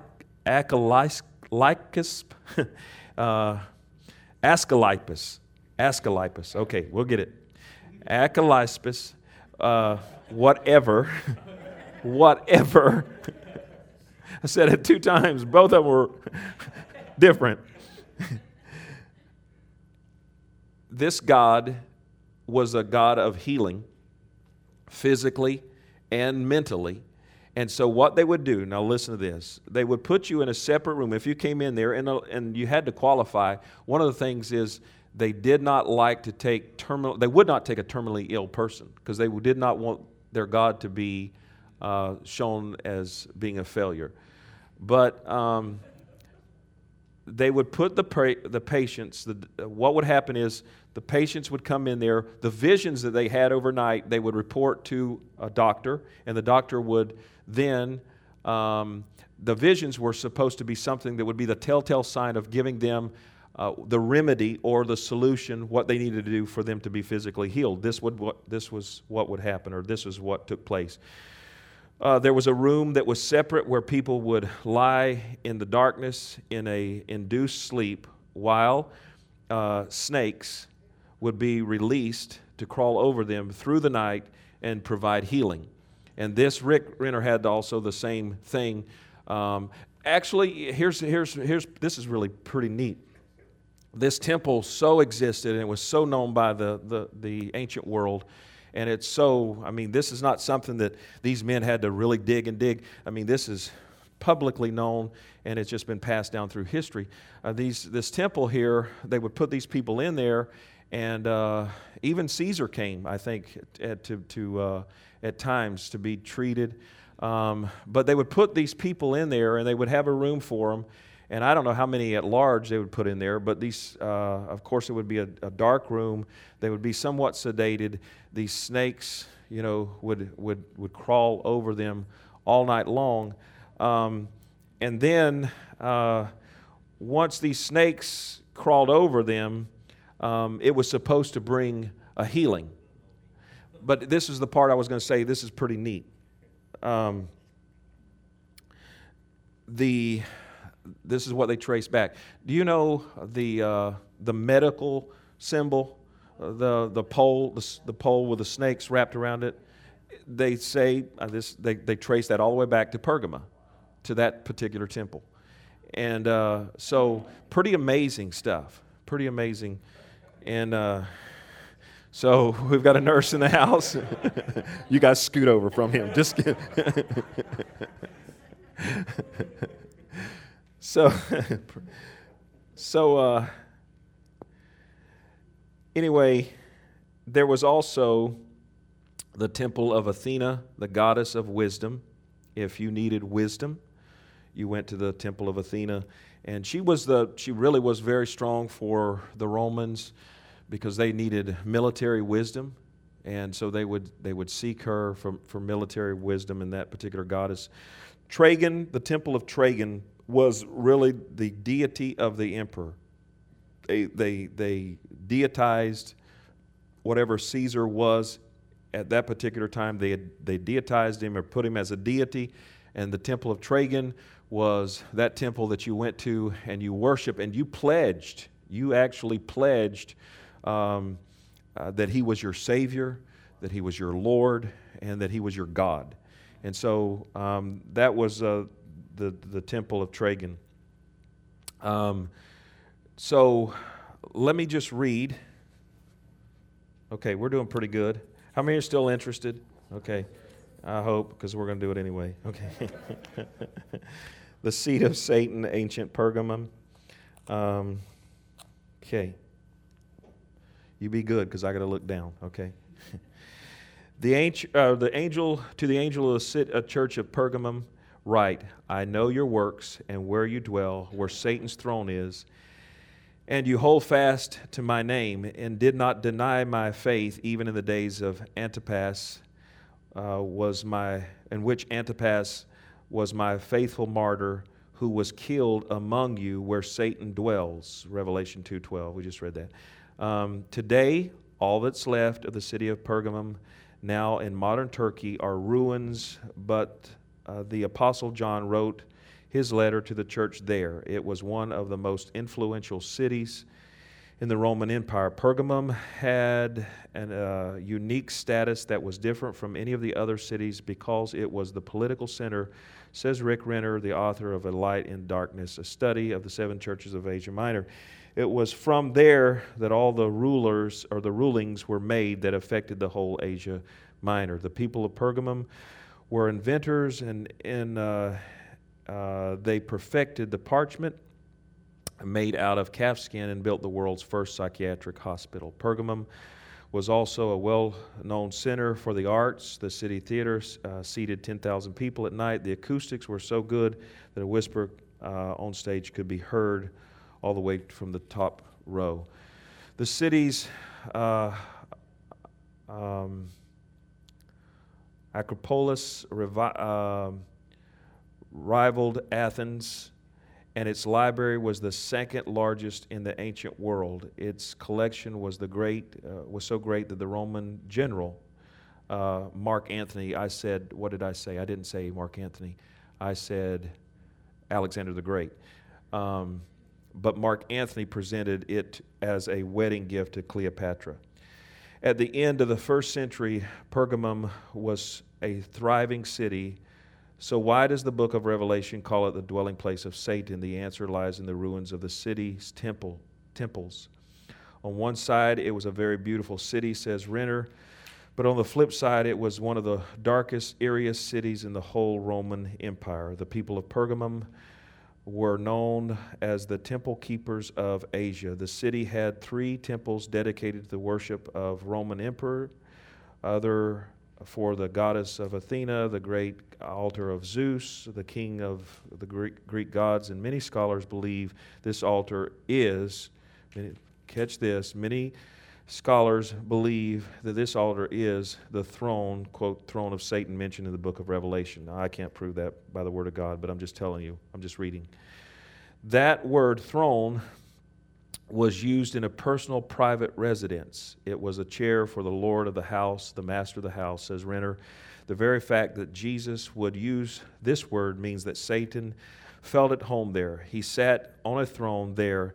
[SPEAKER 1] uh, Asclepius, Asclepius, okay, we'll get it. Asclepius, uh, whatever, whatever. I said it two times. Both of them were different. This God was a God of healing, physically and mentally. And so what they would do, now listen to this, they would put you in a separate room. If you came in there and, and you had to qualify, one of the things is they did not like to take terminal, they would not take a terminally ill person because they did not want their God to be uh, shown as being a failure. But um, they would put the pra- the patients, the, what would happen is the patients would come in there, the visions that they had overnight, they would report to a doctor, and the doctor would then, um, the visions were supposed to be something that would be the telltale sign of giving them uh, the remedy or the solution, what they needed to do for them to be physically healed. This would what this was what would happen, or this was what took place. Uh, there was a room that was separate where people would lie in the darkness in a induced sleep while uh, snakes would be released to crawl over them through the night and provide healing. And this, Rick Renner had also the same thing. Um, actually, here's here's here's this is really pretty neat. This temple so existed and it was so known by the the, the ancient world. And it's so, I mean, this is not something that these men had to really dig and dig. I mean, this is publicly known, and it's just been passed down through history. Uh, these This temple here, they would put these people in there, and uh, even Caesar came, I think, at, to, to, uh, at times to be treated. Um, but they would put these people in there, and they would have a room for them. And I don't know how many at large they would put in there, but these, uh, of course, it would be a, a dark room. They would be somewhat sedated. These snakes, you know, would would would crawl over them all night long. Um, and then uh, once these snakes crawled over them, um, it was supposed to bring a healing. But this is the part I was going to say. This is pretty neat. Um, the This is what they trace back. Do you know the uh, the medical symbol, uh, the the pole, the, the pole with the snakes wrapped around it? They say uh, this. They they trace that all the way back to Pergamum, to that particular temple, and uh, so pretty amazing stuff. Pretty amazing, and uh, so we've got a nurse in the house. You guys scoot over from him. Just kidding. So, so uh, anyway, there was also the temple of Athena, the goddess of wisdom. If you needed wisdom, you went to the temple of Athena, and she was the she really was very strong for the Romans because they needed military wisdom, and so they would they would seek her for for military wisdom in that particular goddess. Trajan, the temple of Trajan, was really the deity of the emperor. They, they, they deitized whatever Caesar was at that particular time. They, had, they deitized him or put him as a deity, And the temple of Trajan was that temple that you went to and you worship and you pledged, you actually pledged um, uh, that he was your Savior, that he was your Lord, and that he was your God. And so um, that was uh, the, the temple of Trajan. Um, so let me just read. Okay, we're doing pretty good. How many are still interested? Okay, I hope, because we're going to do it anyway. Okay. The seat of Satan, ancient Pergamum. Um, okay. You be good, because I got to look down. Okay. The angel, uh, the angel to the angel of the sit, uh, church of Pergamum, write, I know your works and where you dwell, where Satan's throne is, and you hold fast to my name and did not deny my faith, even in the days of Antipas, uh, was my, in which Antipas was my faithful martyr, who was killed among you where Satan dwells. Revelation two twelve. We just read that. Um, today, all that's left of the city of Pergamum, now in modern Turkey, are ruins, but uh, the Apostle John wrote his letter to the church there. It was one of the most influential cities in the Roman Empire. Pergamum had a uh, unique status that was different from any of the other cities because it was the political center, says Rick Renner, the author of A Light in Darkness, a study of the seven churches of Asia Minor. It was from there that all the rulers or the rulings were made that affected the whole Asia Minor. The people of Pergamum were inventors, and in uh, uh, they perfected the parchment made out of calf skin and built the world's first psychiatric hospital. Pergamum was also a well-known center for the arts. The city theater uh, seated ten thousand people at night. The acoustics were so good that a whisper uh, on stage could be heard all the way from the top row. The city's uh, um, Acropolis revi- uh, rivaled Athens, and its library was the second largest in the ancient world. Its collection was the great uh, was so great that the Roman general uh, Mark Antony, I said, what did I say? I didn't say Mark Antony. I said Alexander the Great. Um, but Mark Antony presented it as a wedding gift to Cleopatra. At the end of the first century, Pergamum was a thriving city. So why does the book of Revelation call it the dwelling place of Satan? The answer lies in the ruins of the city's temple, temples. On one side, it was a very beautiful city, says Renner, but on the flip side, it was one of the darkest, eeriest cities in the whole Roman Empire. The people of Pergamum were known as the temple keepers of Asia. The city had three temples dedicated to the worship of Roman emperor, other for the goddess of Athena, the great altar of Zeus, the king of the Greek, Greek gods, and many scholars believe this altar is, catch this, many scholars believe that this altar is the throne, quote, throne of Satan mentioned in the book of Revelation. Now, I can't prove that by the word of God, but I'm just telling you, I'm just reading. That word throne was used in a personal private residence. It was a chair for the Lord of the house, the master of the house, says Renner. The very fact that Jesus would use this word means that Satan felt at home there. He sat on a throne there.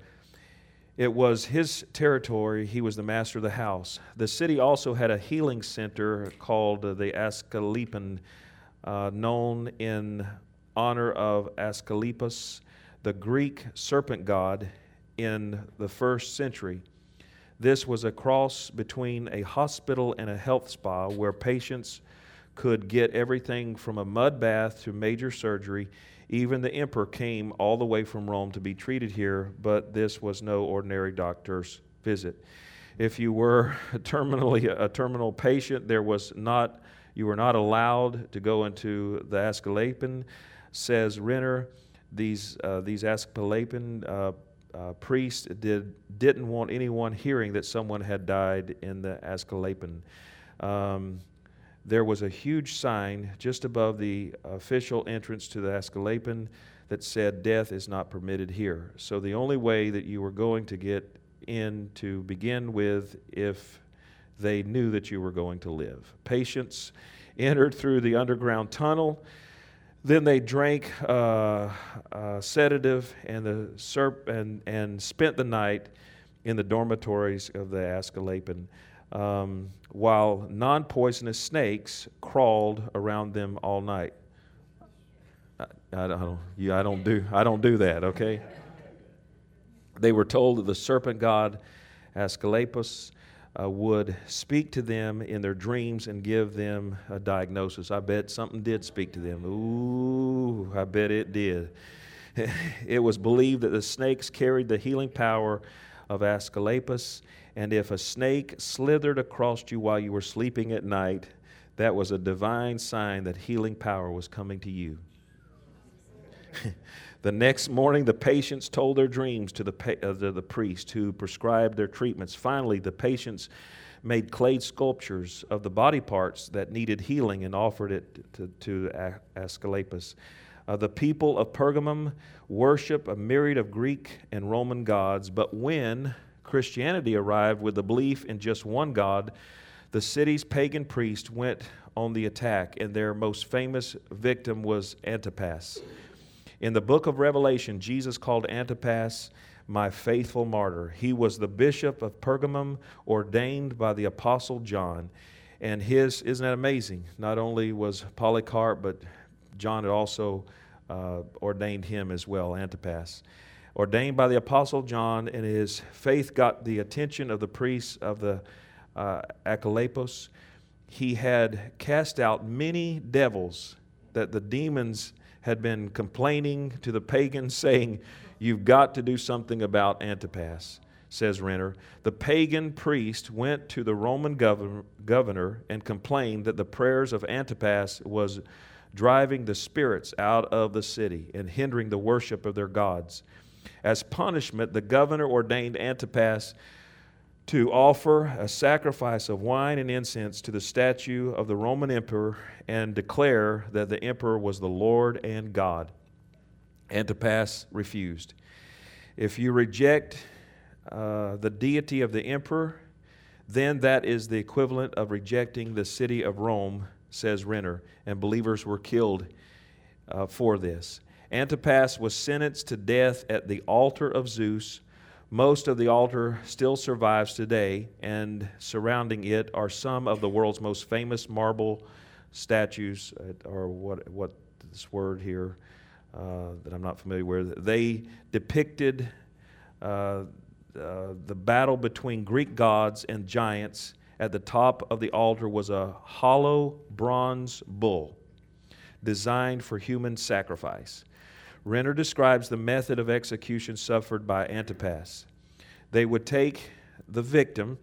[SPEAKER 1] It was his territory. He was the master of the house. The city also had a healing center called uh, the Asclepion, uh, known in honor of Asclepius, the Greek serpent god in the first century. This was a cross between a hospital and a health spa where patients could get everything from a mud bath to major surgery. Even the emperor came all the way from Rome to be treated here, but this was no ordinary doctor's visit. If you were a terminally a terminal patient, there was not you were not allowed to go into the Asclepion, says Renner. These uh, these Asclepion uh, uh, priests did didn't want anyone hearing that someone had died in the Asclepion. Um, There was a huge sign just above the official entrance to the Asclepion that said, death is not permitted here. So the only way that you were going to get in to begin with, if they knew that you were going to live. Patients entered through the underground tunnel Then they drank uh, a sedative and the serp and, and spent the night in the dormitories of the Asclepian, um, while non-poisonous snakes crawled around them all night. I, I don't, yeah, I don't do, I don't do that. Okay. They were told that the serpent god Asclepius uh, would speak to them in their dreams and give them a diagnosis. I bet something did speak to them. Ooh, I bet it did. It was believed that the snakes carried the healing power of Asclepius, and if a snake slithered across you while you were sleeping at night, that was a divine sign that healing power was coming to you. The next morning, the patients told their dreams to the, uh, the, the priest who prescribed their treatments. Finally, the patients made clay sculptures of the body parts that needed healing and offered it to, to Asclepius. Uh, the people of Pergamum worship a myriad of Greek and Roman gods, but when Christianity arrived with the belief in just one God, the city's pagan priests went on the attack, and their most famous victim was Antipas. In the book of Revelation, Jesus called Antipas my faithful martyr. He was the bishop of Pergamum, ordained by the apostle John. And his, isn't that amazing? Not only was Polycarp, but John had also uh, ordained him as well, Antipas. Ordained by the apostle John, and his faith got the attention of the priests of the uh, Asclepius. He had cast out many devils that the demons had been complaining to the pagans, saying, "You've got to do something about Antipas," says Renner. The pagan priest went to the Roman governor, governor and complained that the prayers of Antipas was driving the spirits out of the city and hindering the worship of their gods. As punishment, the governor ordained Antipas to offer a sacrifice of wine and incense to the statue of the Roman emperor and declare that the emperor was the Lord and God. Antipas refused. If you reject uh, the deity of the emperor, then that is the equivalent of rejecting the city of Rome, says Renner, and believers were killed uh, for this. Antipas was sentenced to death at the altar of Zeus. Most of the altar still survives today, and surrounding it are some of the world's most famous marble statues, or what what this word here uh, that I'm not familiar with. They depicted uh, uh, the battle between Greek gods and giants. At the top of the altar was a hollow bronze bull designed for human sacrifice. Renner describes the method of execution suffered by Antipas. They would take the victim.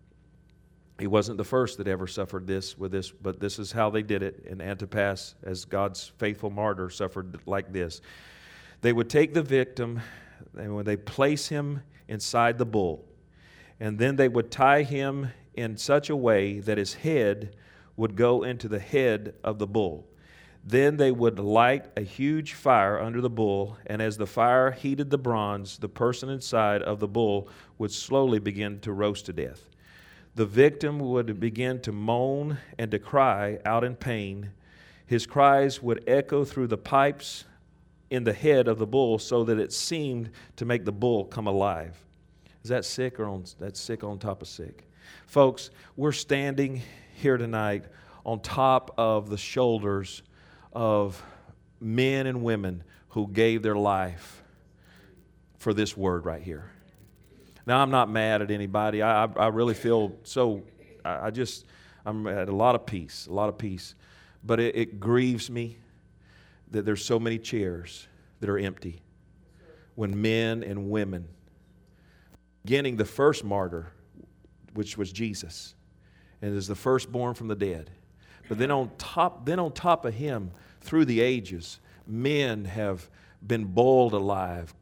[SPEAKER 1] He wasn't the first that ever suffered this with this, but this is how they did it. And Antipas, as God's faithful martyr, suffered like this. They would take the victim, and when they place him inside the bull, and then they would tie him in such a way that his head would go into the head of the bull. Then they would light a huge fire under the bull, and as the fire heated the bronze, the person inside of the bull would slowly begin to roast to death. The victim would begin to moan and to cry out in pain. His cries would echo through the pipes in the head of the bull so that it seemed to make the bull come alive. Is that sick or on, that's sick on top of sick? Folks, we're standing here tonight on top of the shoulders of men and women who gave their life for this word right here. Now, I'm not mad at anybody. I, I, I really feel so, I, I just, I'm at a lot of peace, a lot of peace. But it, it grieves me that there's so many chairs that are empty when men and women, beginning the first martyr, which was Jesus, and is the firstborn from the dead. But then on top, then on top of him, through the ages, men have been boiled alive.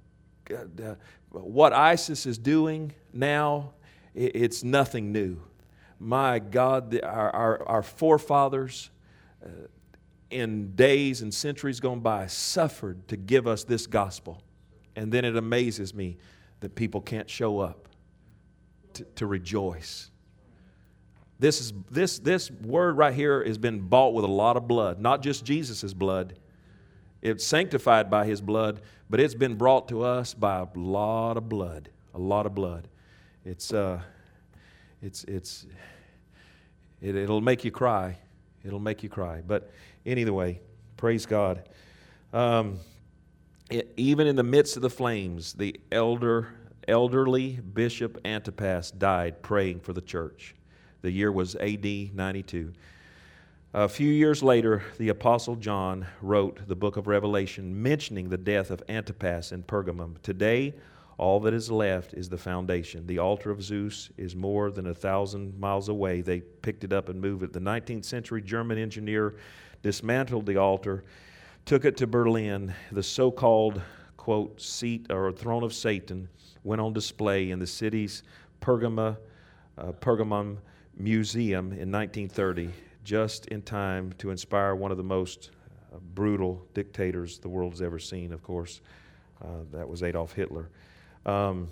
[SPEAKER 1] What ISIS is doing now, it's nothing new. My God, our, our, our forefathers uh, in days and centuries gone by suffered to give us this gospel. And then it amazes me that people can't show up to, to rejoice. This is this this word right here has been bought with a lot of blood, not just Jesus' blood. It's sanctified by His blood, but it's been brought to us by a lot of blood, a lot of blood. It's, uh, it's, it's, it, it'll make you cry. It'll make you cry. But anyway, praise God. Um, it, even in the midst of the flames, the elder, elderly Bishop Antipas died praying for the church. The year was A D ninety-two. A few years later, the Apostle John wrote the book of Revelation, mentioning the death of Antipas in Pergamum. Today, all that is left is the foundation. The altar of Zeus is more than a thousand miles away. They picked it up and moved it. The nineteenth century German engineer dismantled the altar, took it to Berlin. The so-called, quote, seat or throne of Satan went on display in the city's Pergama, uh, Pergamum Museum in nineteen thirty. Just in time to inspire one of the most uh, brutal dictators the world has ever seen, of course. Uh, that was Adolf Hitler. Um,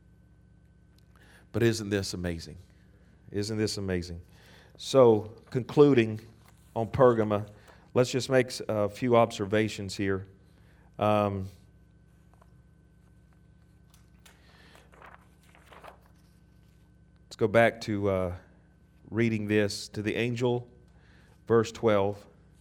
[SPEAKER 1] but isn't this amazing? Isn't this amazing? So, concluding on Pergama, let's just make a few observations here. Um, let's go back to uh, reading this. To the angel, verse twelve.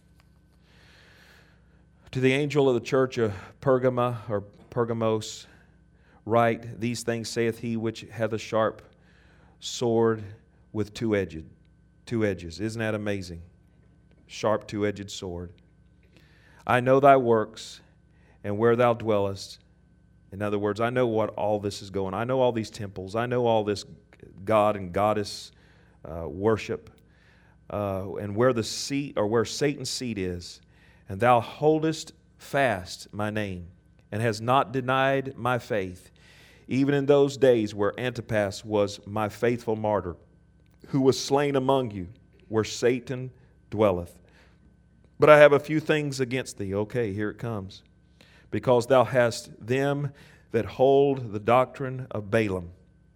[SPEAKER 1] To the angel of the church of Pergama or Pergamos, write, these things saith he which hath a sharp sword with two edged, two edges. Isn't that amazing? Sharp two-edged sword. I know thy works and where thou dwellest. In other words, I know what all this is going. I know all these temples. I know all this God and goddess uh, worship. Uh, and where the seat or where Satan's seat is, and thou holdest fast my name, and hast not denied my faith, even in those days where Antipas was my faithful martyr, who was slain among you, where Satan dwelleth. But I have a few things against thee. Okay, here it comes. Because thou hast them that hold the doctrine of Balaam,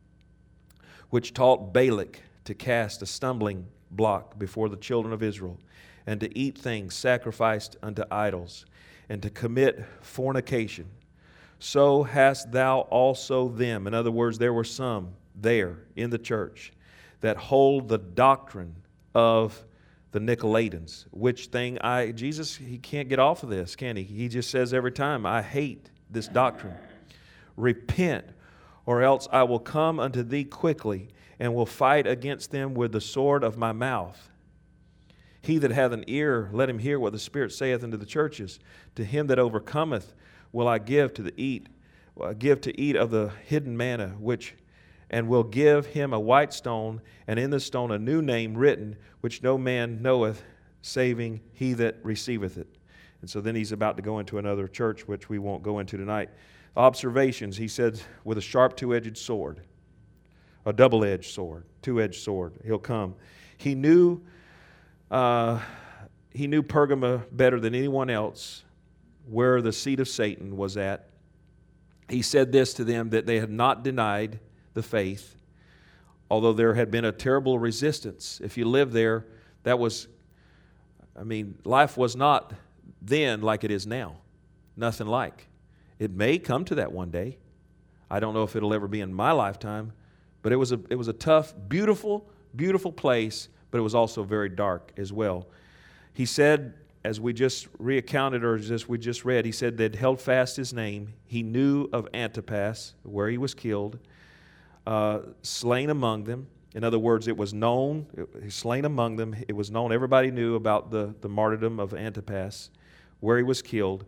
[SPEAKER 1] which taught Balak to cast a stumbling block before the children of Israel, and to eat things sacrificed unto idols, and to commit fornication. So hast thou also them. In other words, there were some there in the church that hold the doctrine of the Nicolaitans, which thing I, Jesus, he can't get off of this, can he? He just says every time, I hate this doctrine. Repent, or else I will come unto thee quickly, and will fight against them with the sword of my mouth. He that hath an ear, let him hear what the Spirit saith unto the churches. To him that overcometh will I give to the eat, uh, give to eat of the hidden manna, which, and will give him a white stone, and in the stone a new name written, which no man knoweth, saving he that receiveth it. And so then he's about to go into another church, which we won't go into tonight. Observations, he said, with a sharp two-edged sword. A double-edged sword, two-edged sword. He'll come. He knew, uh, he knew Pergama better than anyone else, where the seat of Satan was at. He said this to them, that they had not denied the faith, although there had been a terrible resistance. If you lived there, that was, I mean, life was not then like it is now. Nothing like. It may come to that one day. I don't know if it'll ever be in my lifetime. But it was a it was a tough, beautiful, beautiful place, but it was also very dark as well. He said, as we just recounted, or as we just read, he said they'd held fast his name. He knew of Antipas, where he was killed, uh, slain among them. In other words, it was known, he's slain among them. It was known, everybody knew about the, the martyrdom of Antipas, where he was killed.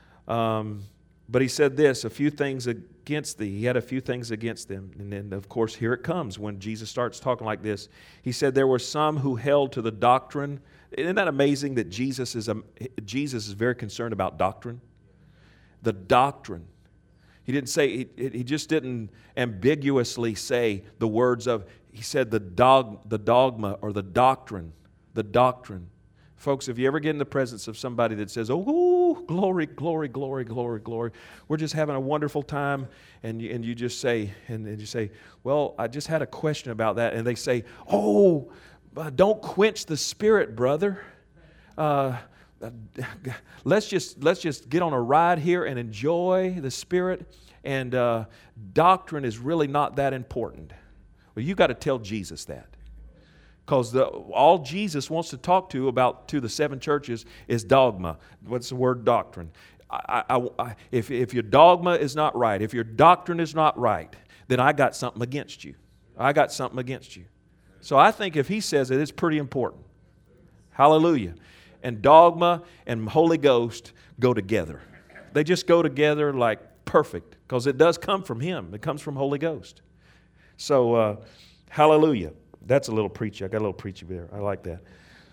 [SPEAKER 1] Um, but he said this, a few things against thee. He had a few things against them. And then, of course, here it comes when Jesus starts talking like this. He said there were some who held to the doctrine. Isn't that amazing that Jesus is, a, Jesus is very concerned about doctrine? The doctrine. He didn't say, he, he just didn't ambiguously say the words of, he said the dog, the dogma or the doctrine, the doctrine. Folks, if you ever get in the presence of somebody that says, oh, glory, glory, glory, glory, glory, we're just having a wonderful time, and you, and you just say, and, and you say, well, I just had a question about that, and they say, oh, don't quench the spirit, brother. Uh, let's just let's just get on a ride here and enjoy the Spirit. And uh, doctrine is really not that important. Well, you got to tell Jesus that, because all Jesus wants to talk to about to the seven churches is dogma. What's the word doctrine? I, I, I, if if your dogma is not right, if your doctrine is not right, then I got something against you. I got something against you. So I think if he says it, it's pretty important. Hallelujah. And dogma and Holy Ghost go together. They just go together like perfect, because it does come from him. It comes from Holy Ghost. So, uh, hallelujah. That's a little preachy. I got a little preachy there. I like that.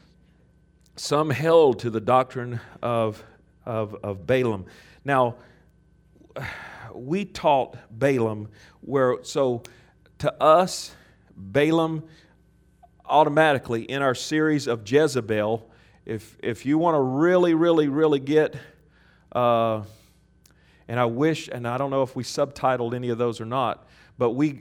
[SPEAKER 1] Some held to the doctrine of, of, of Balaam. Now, we taught Balaam where, so to us, Balaam automatically in our series of Jezebel, if if you want to really, really, really get, uh, and I wish, and I don't know if we subtitled any of those or not, but we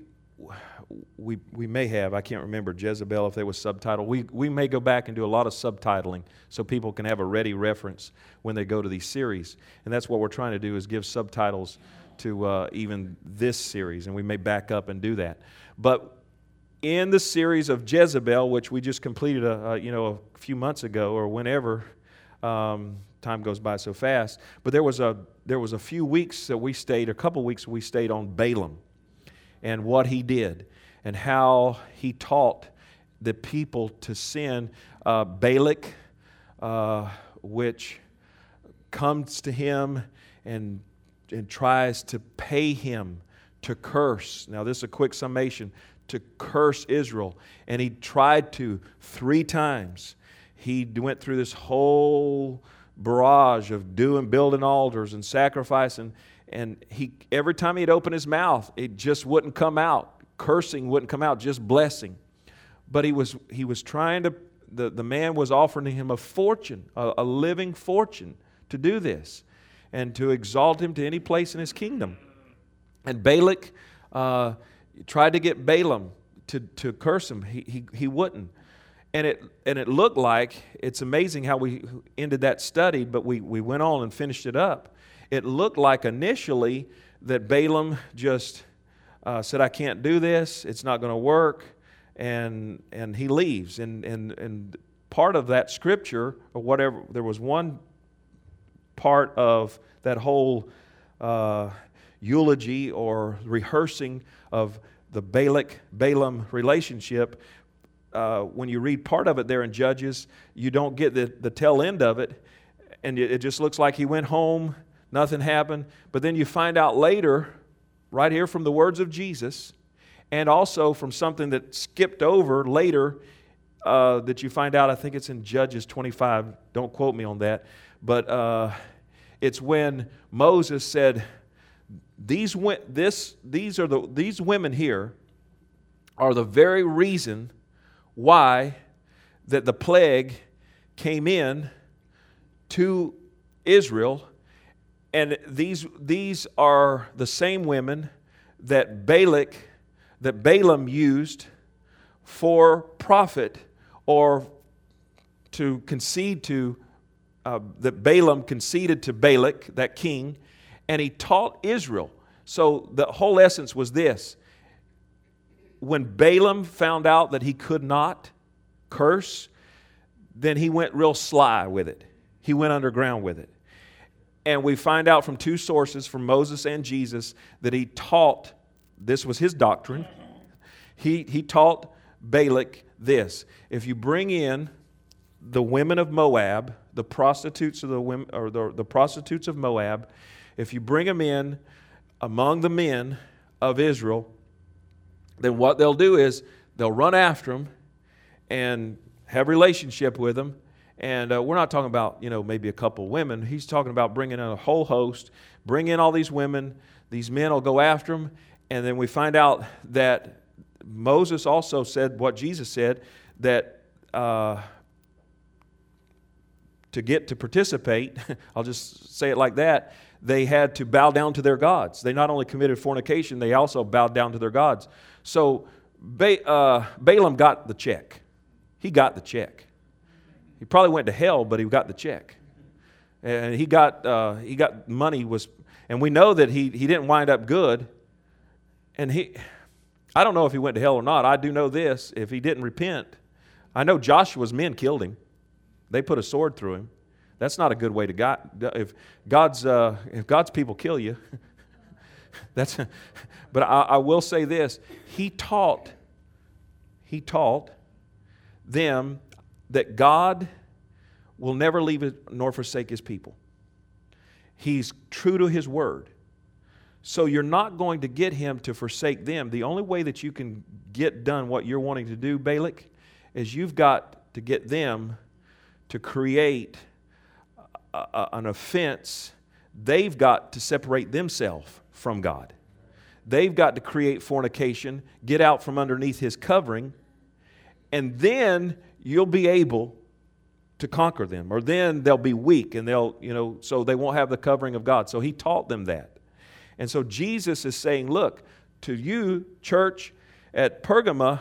[SPEAKER 1] we we may have, I can't remember Jezebel if they was subtitled. We we may go back and do a lot of subtitling so people can have a ready reference when they go to these series. And that's what we're trying to do, is give subtitles to uh, even this series, and we may back up and do that. But in the series of Jezebel, which we just completed a, a you know a few months ago or whenever, um, time goes by so fast. But there was a there was a few weeks that we stayed, a couple weeks we stayed on Balaam and what he did and how he taught the people to sin. Uh, Balak, uh, which comes to him and and tries to pay him to curse. Now this is a quick summation. To curse Israel. And he tried to three times. He went through this whole barrage of doing, building altars and sacrificing. And he every time he'd open his mouth, it just wouldn't come out. Cursing wouldn't come out, just blessing. But he was he was trying to, the, the man was offering him a fortune, a, a living fortune to do this and to exalt him to any place in his kingdom. And Balak uh, tried to get Balaam to, to curse him. He, he he wouldn't. And it and it looked like, it's amazing how we ended that study, but we, we went on and finished it up. It looked like initially that Balaam just uh, said, I can't do this, it's not going to work, and and he leaves. And, and, and part of that scripture, or whatever, there was one part of that whole uh, eulogy or rehearsing of the Balak Balaam relationship. Uh, when you read part of it there in Judges, you don't get the, the tail end of it, and it, it just looks like he went home, nothing happened. But then you find out later, right here from the words of Jesus, and also from something that skipped over later, uh, that you find out, I think it's in Judges twenty-five, don't quote me on that, but uh, it's when Moses said, These this these are the these women here are the very reason why that the plague came in to Israel, and these these are the same women that Balak that Balaam used for profit, or to concede to uh, that Balaam conceded to Balak, that king. And he taught Israel. So the whole essence was this. When Balaam found out that he could not curse, then he went real sly with it. He went underground with it. And we find out from two sources, from Moses and Jesus, that he taught, this was his doctrine, he, he taught Balak this. If you bring in the women of Moab, the prostitutes of the women, or the, the prostitutes of Moab, if you bring them in among the men of Israel, then what they'll do is they'll run after them and have relationship with them. And uh, we're not talking about, you know, maybe a couple women. He's talking about bringing in a whole host, bring in all these women. These men will go after them. And then we find out that Moses also said what Jesus said, that uh, to get to participate, I'll just say it like that, they had to bow down to their gods. They not only committed fornication, they also bowed down to their gods. So ba- uh, Balaam got the check. He got the check. He probably went to hell, but he got the check. And he got uh, he got money was, and we know that he he didn't wind up good. And he, I don't know if he went to hell or not. I do know this: if he didn't repent, I know Joshua's men killed him. They put a sword through him. That's not a good way to God. If God's uh, if God's people kill you, that's. But I, I will say this: he taught. He taught them that God will never leave it nor forsake His people. He's true to His word. So you're not going to get Him to forsake them. The only way that you can get done what you're wanting to do, Balak, is you've got to get them to create a, a, an offense. They've got to separate themselves from God. They've got to create fornication, get out from underneath His covering, and then you'll be able to conquer them. Or then they'll be weak and they'll, you know, so they won't have the covering of God. So He taught them that. And so Jesus is saying, look, to you, church at Pergama,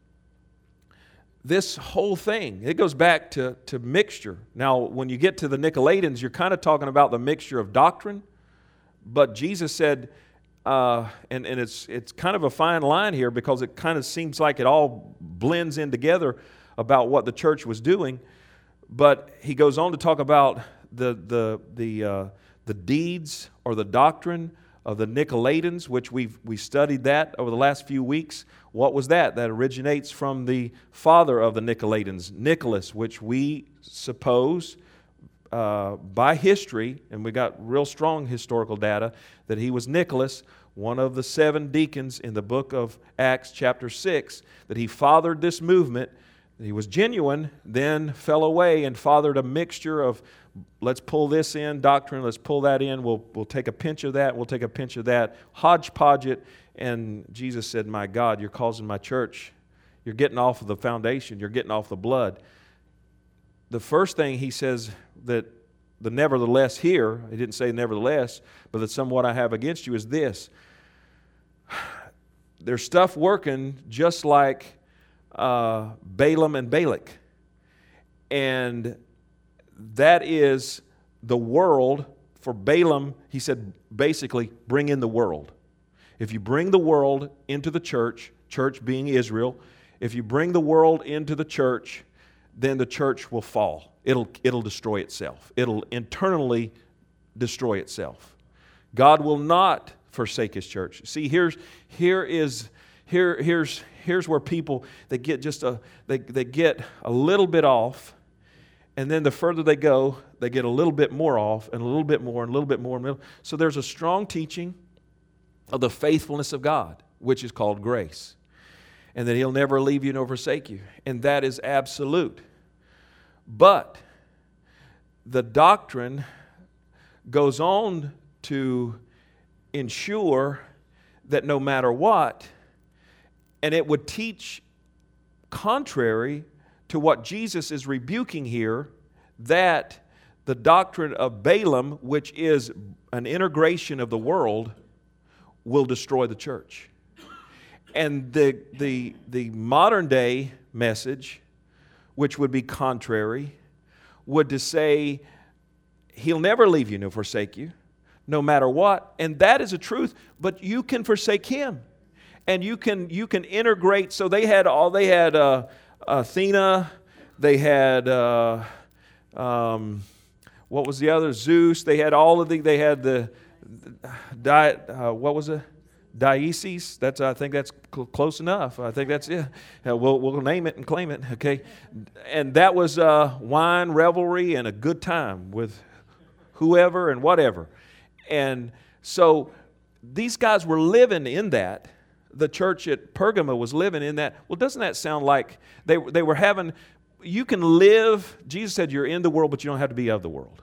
[SPEAKER 1] this whole thing, it goes back to, to mixture. Now, when you get to the Nicolaitans, you're kind of talking about the mixture of doctrine. But Jesus said, uh, and, and it's, it's kind of a fine line here because it kind of seems like it all blends in together about what the church was doing. But He goes on to talk about the, the, the, uh, the deeds or the doctrine of the Nicolaitans, which we've we studied that over the last few weeks. What was that? That originates from the father of the Nicolaitans, Nicholas, which we suppose uh, by history, and we got real strong historical data, that he was Nicholas, one of the seven deacons in the book of Acts chapter six, that he fathered this movement. He was genuine, then fell away and fathered a mixture of, let's pull this in, doctrine, let's pull that in, we'll, we'll take a pinch of that, we'll take a pinch of that, hodgepodge it. And Jesus said, my God, you're causing my church, you're getting off of the foundation, you're getting off the blood. The first thing He says that the nevertheless here, He didn't say nevertheless, but that somewhat I have against you is this. There's stuff working just like Uh, Balaam and Balak, and that is the world. For Balaam, he said basically bring in the world. If you bring the world into the church, church being Israel, if you bring the world into the church, then the church will fall. It'll, it'll destroy itself. It'll internally destroy itself. God will not forsake His church. See, here's here is here here's Here's where people, they get just a, they, they get a little bit off, and then the further they go, they get a little bit more off, and a little bit more, and a little bit more. And a little. So there's a strong teaching of the faithfulness of God, which is called grace, and that He'll never leave you nor forsake you, and that is absolute. But the doctrine goes on to ensure that no matter what, and it would teach contrary to what Jesus is rebuking here, that the doctrine of Balaam, which is an integration of the world, will destroy the church. And the, the, the modern day message, which would be contrary, would to say, He'll never leave you nor forsake you, no matter what. And that is a truth, but you can forsake Him. And you can you can integrate. So they had all they had uh, Athena, they had uh, um, what was the other Zeus. They had all of the they had the di, uh, what was it Dionysus. That's I think that's cl- close enough. I think that's it. Yeah, we'll we'll name it and claim it. Okay, and that was uh, wine, revelry, and a good time with whoever and whatever. And so these guys were living in that. The church at Pergama was living in that. Well, doesn't that sound like they, they were having, you can live, Jesus said you're in the world, but you don't have to be of the world.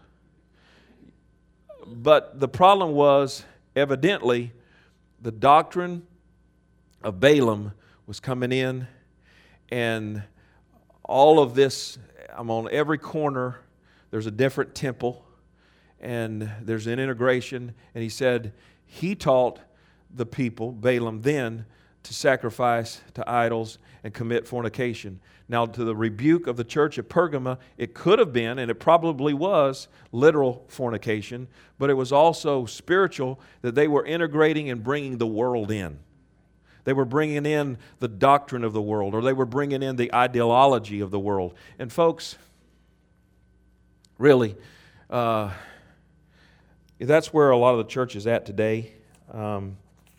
[SPEAKER 1] But the problem was, evidently, the doctrine of Balaam was coming in, and all of this, I'm on every corner, there's a different temple, and there's an integration, and he said, he taught the people, Balaam then, to sacrifice to idols and commit fornication. Now, to the rebuke of the church at Pergama, it could have been, and it probably was, literal fornication, but it was also spiritual, that they were integrating and bringing the world in. They were bringing in the doctrine of the world, or they were bringing in the ideology of the world. And folks, really, uh, that's where a lot of the church is at today. Um,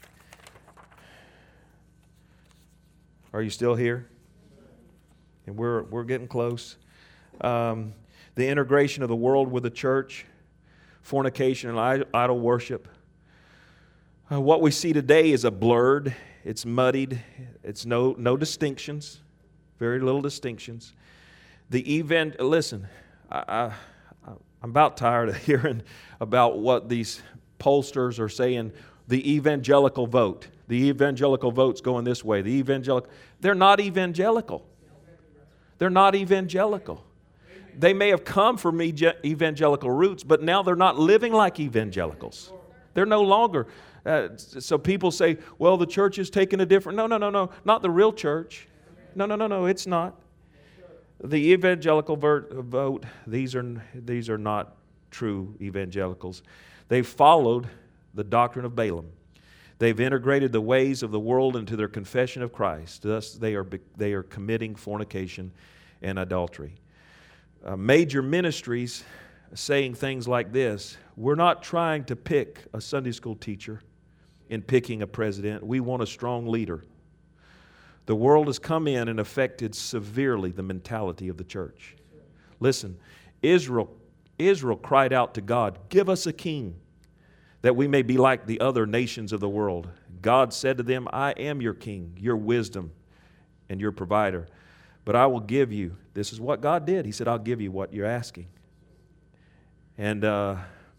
[SPEAKER 1] are you still here? And we're we're getting close. Um, the integration of the world with the church, fornication and idol worship. Uh, what we see today is a blurred, it's muddied, it's no no distinctions, very little distinctions. The event. Listen, I, I I'm about tired of hearing about what these pollsters are saying. The evangelical vote. The evangelical vote's going this way. The evangelical. They're not evangelical. They're not evangelical. They may have come from evangelical roots, but now they're not living like evangelicals. They're no longer. Uh, so people say, well, the church is taking a different. No, no, no, no. Not the real church. No, no, no, no. It's not. The evangelical vote, these are, these are not true evangelicals. They've followed the doctrine of Balaam. They've integrated the ways of the world into their confession of Christ. Thus, they are, they are committing fornication and adultery. Uh, major ministries saying things like this: we're not trying to pick a Sunday school teacher in picking a president. We want a strong leader. The world has come in and affected severely the mentality of the church. Listen, Israel, Israel cried out to God, give us a king, that we may be like the other nations of the world. God said to them, I am your king, your wisdom, and your provider. But I will give you, this is what God did. He said, I'll give you what you're asking. And uh,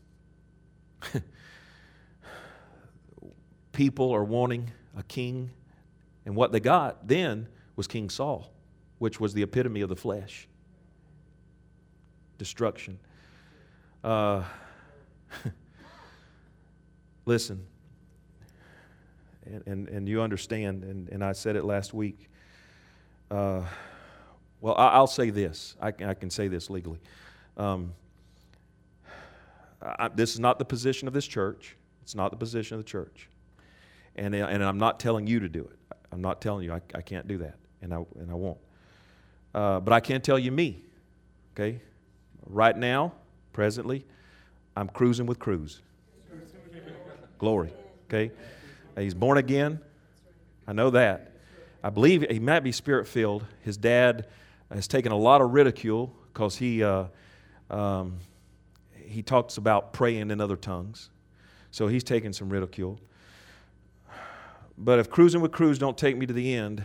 [SPEAKER 1] people are wanting a king. And what they got then was King Saul, which was the epitome of the flesh. Destruction. Uh, listen, and, and, and you understand, and, and I said it last week. Uh, well, I, I'll say this. I, I can say this legally. Um, I, this is not the position of this church. It's not the position of the church. And, and I'm not telling you to do it. I'm not telling you I, I can't do that, and I and I won't. Uh, but I can tell you me, okay? Right now, presently, I'm cruising with Cruz. Glory, okay? He's born again. I know that. I believe he might be spirit-filled. His dad has taken a lot of ridicule because he uh, um, he talks about praying in other tongues. So he's taken some ridicule. But if cruising with Cruz don't take me to the end,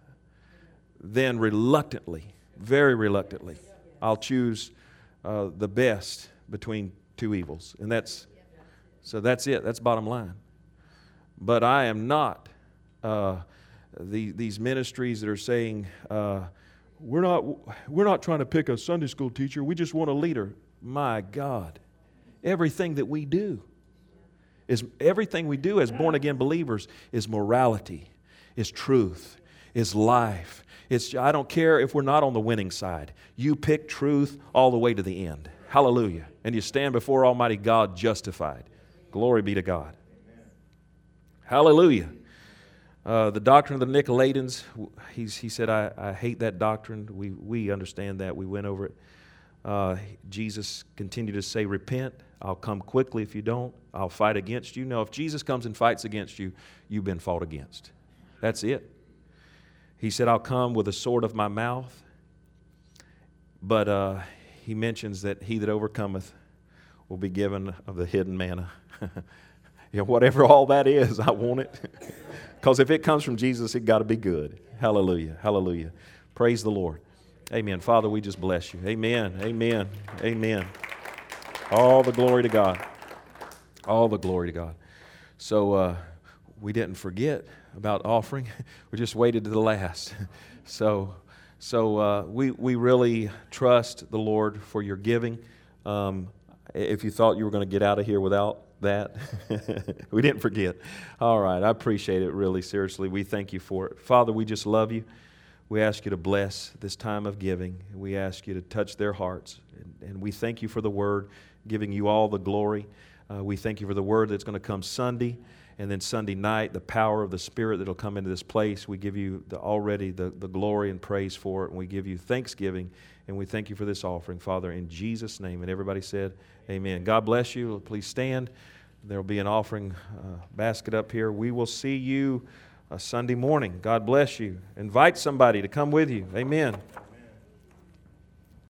[SPEAKER 1] then reluctantly, very reluctantly, I'll choose uh, the best between two evils. And that's, so that's it. That's bottom line. But I am not uh, the, these ministries that are saying, uh, we're not, we're not trying to pick a Sunday school teacher. We just want a leader. My God, everything that we do, is everything we do as born-again believers is morality, is truth, is life. It's, I don't care if we're not on the winning side. You pick truth all the way to the end. Hallelujah. And you stand before Almighty God justified. Glory be to God. Hallelujah. Uh, the doctrine of the Nicolaitans, he's, he said, I, I hate that doctrine. We, we understand that. We went over it. Uh, Jesus continued to say, repent. I'll come quickly if you don't. I'll fight against you. No, if Jesus comes and fights against you, you've been fought against. That's it. He said, I'll come with the sword of my mouth. But uh, he mentions that he that overcometh will be given of the hidden manna. Yeah, whatever all that is, I want it. Because if it comes from Jesus, it got to be good. Hallelujah. Hallelujah. Praise the Lord. Amen. Father, we just bless you. Amen. Amen. Amen. All the glory to God. All the glory to God. So uh, we didn't forget about offering. We just waited to the last. So so uh, we, we really trust the Lord for your giving. Um, if you thought you were going to get out of here without that. We didn't forget. All right, I appreciate it really, seriously. We thank you for it. Father, we just love you. We ask you to bless this time of giving. We ask you to touch their hearts. And, and we thank you for the word, giving you all the glory. Uh, we thank you for the word that's going to come Sunday, and then Sunday night, the power of the Spirit that will come into this place. We give you the, already the, the glory and praise for it, and we give you thanksgiving, and we thank you for this offering, Father, in Jesus' name. And everybody said, amen. God bless you. Please stand. There will be an offering uh, basket up here. We will see you uh, Sunday morning. God bless you. Invite somebody to come with you. Amen.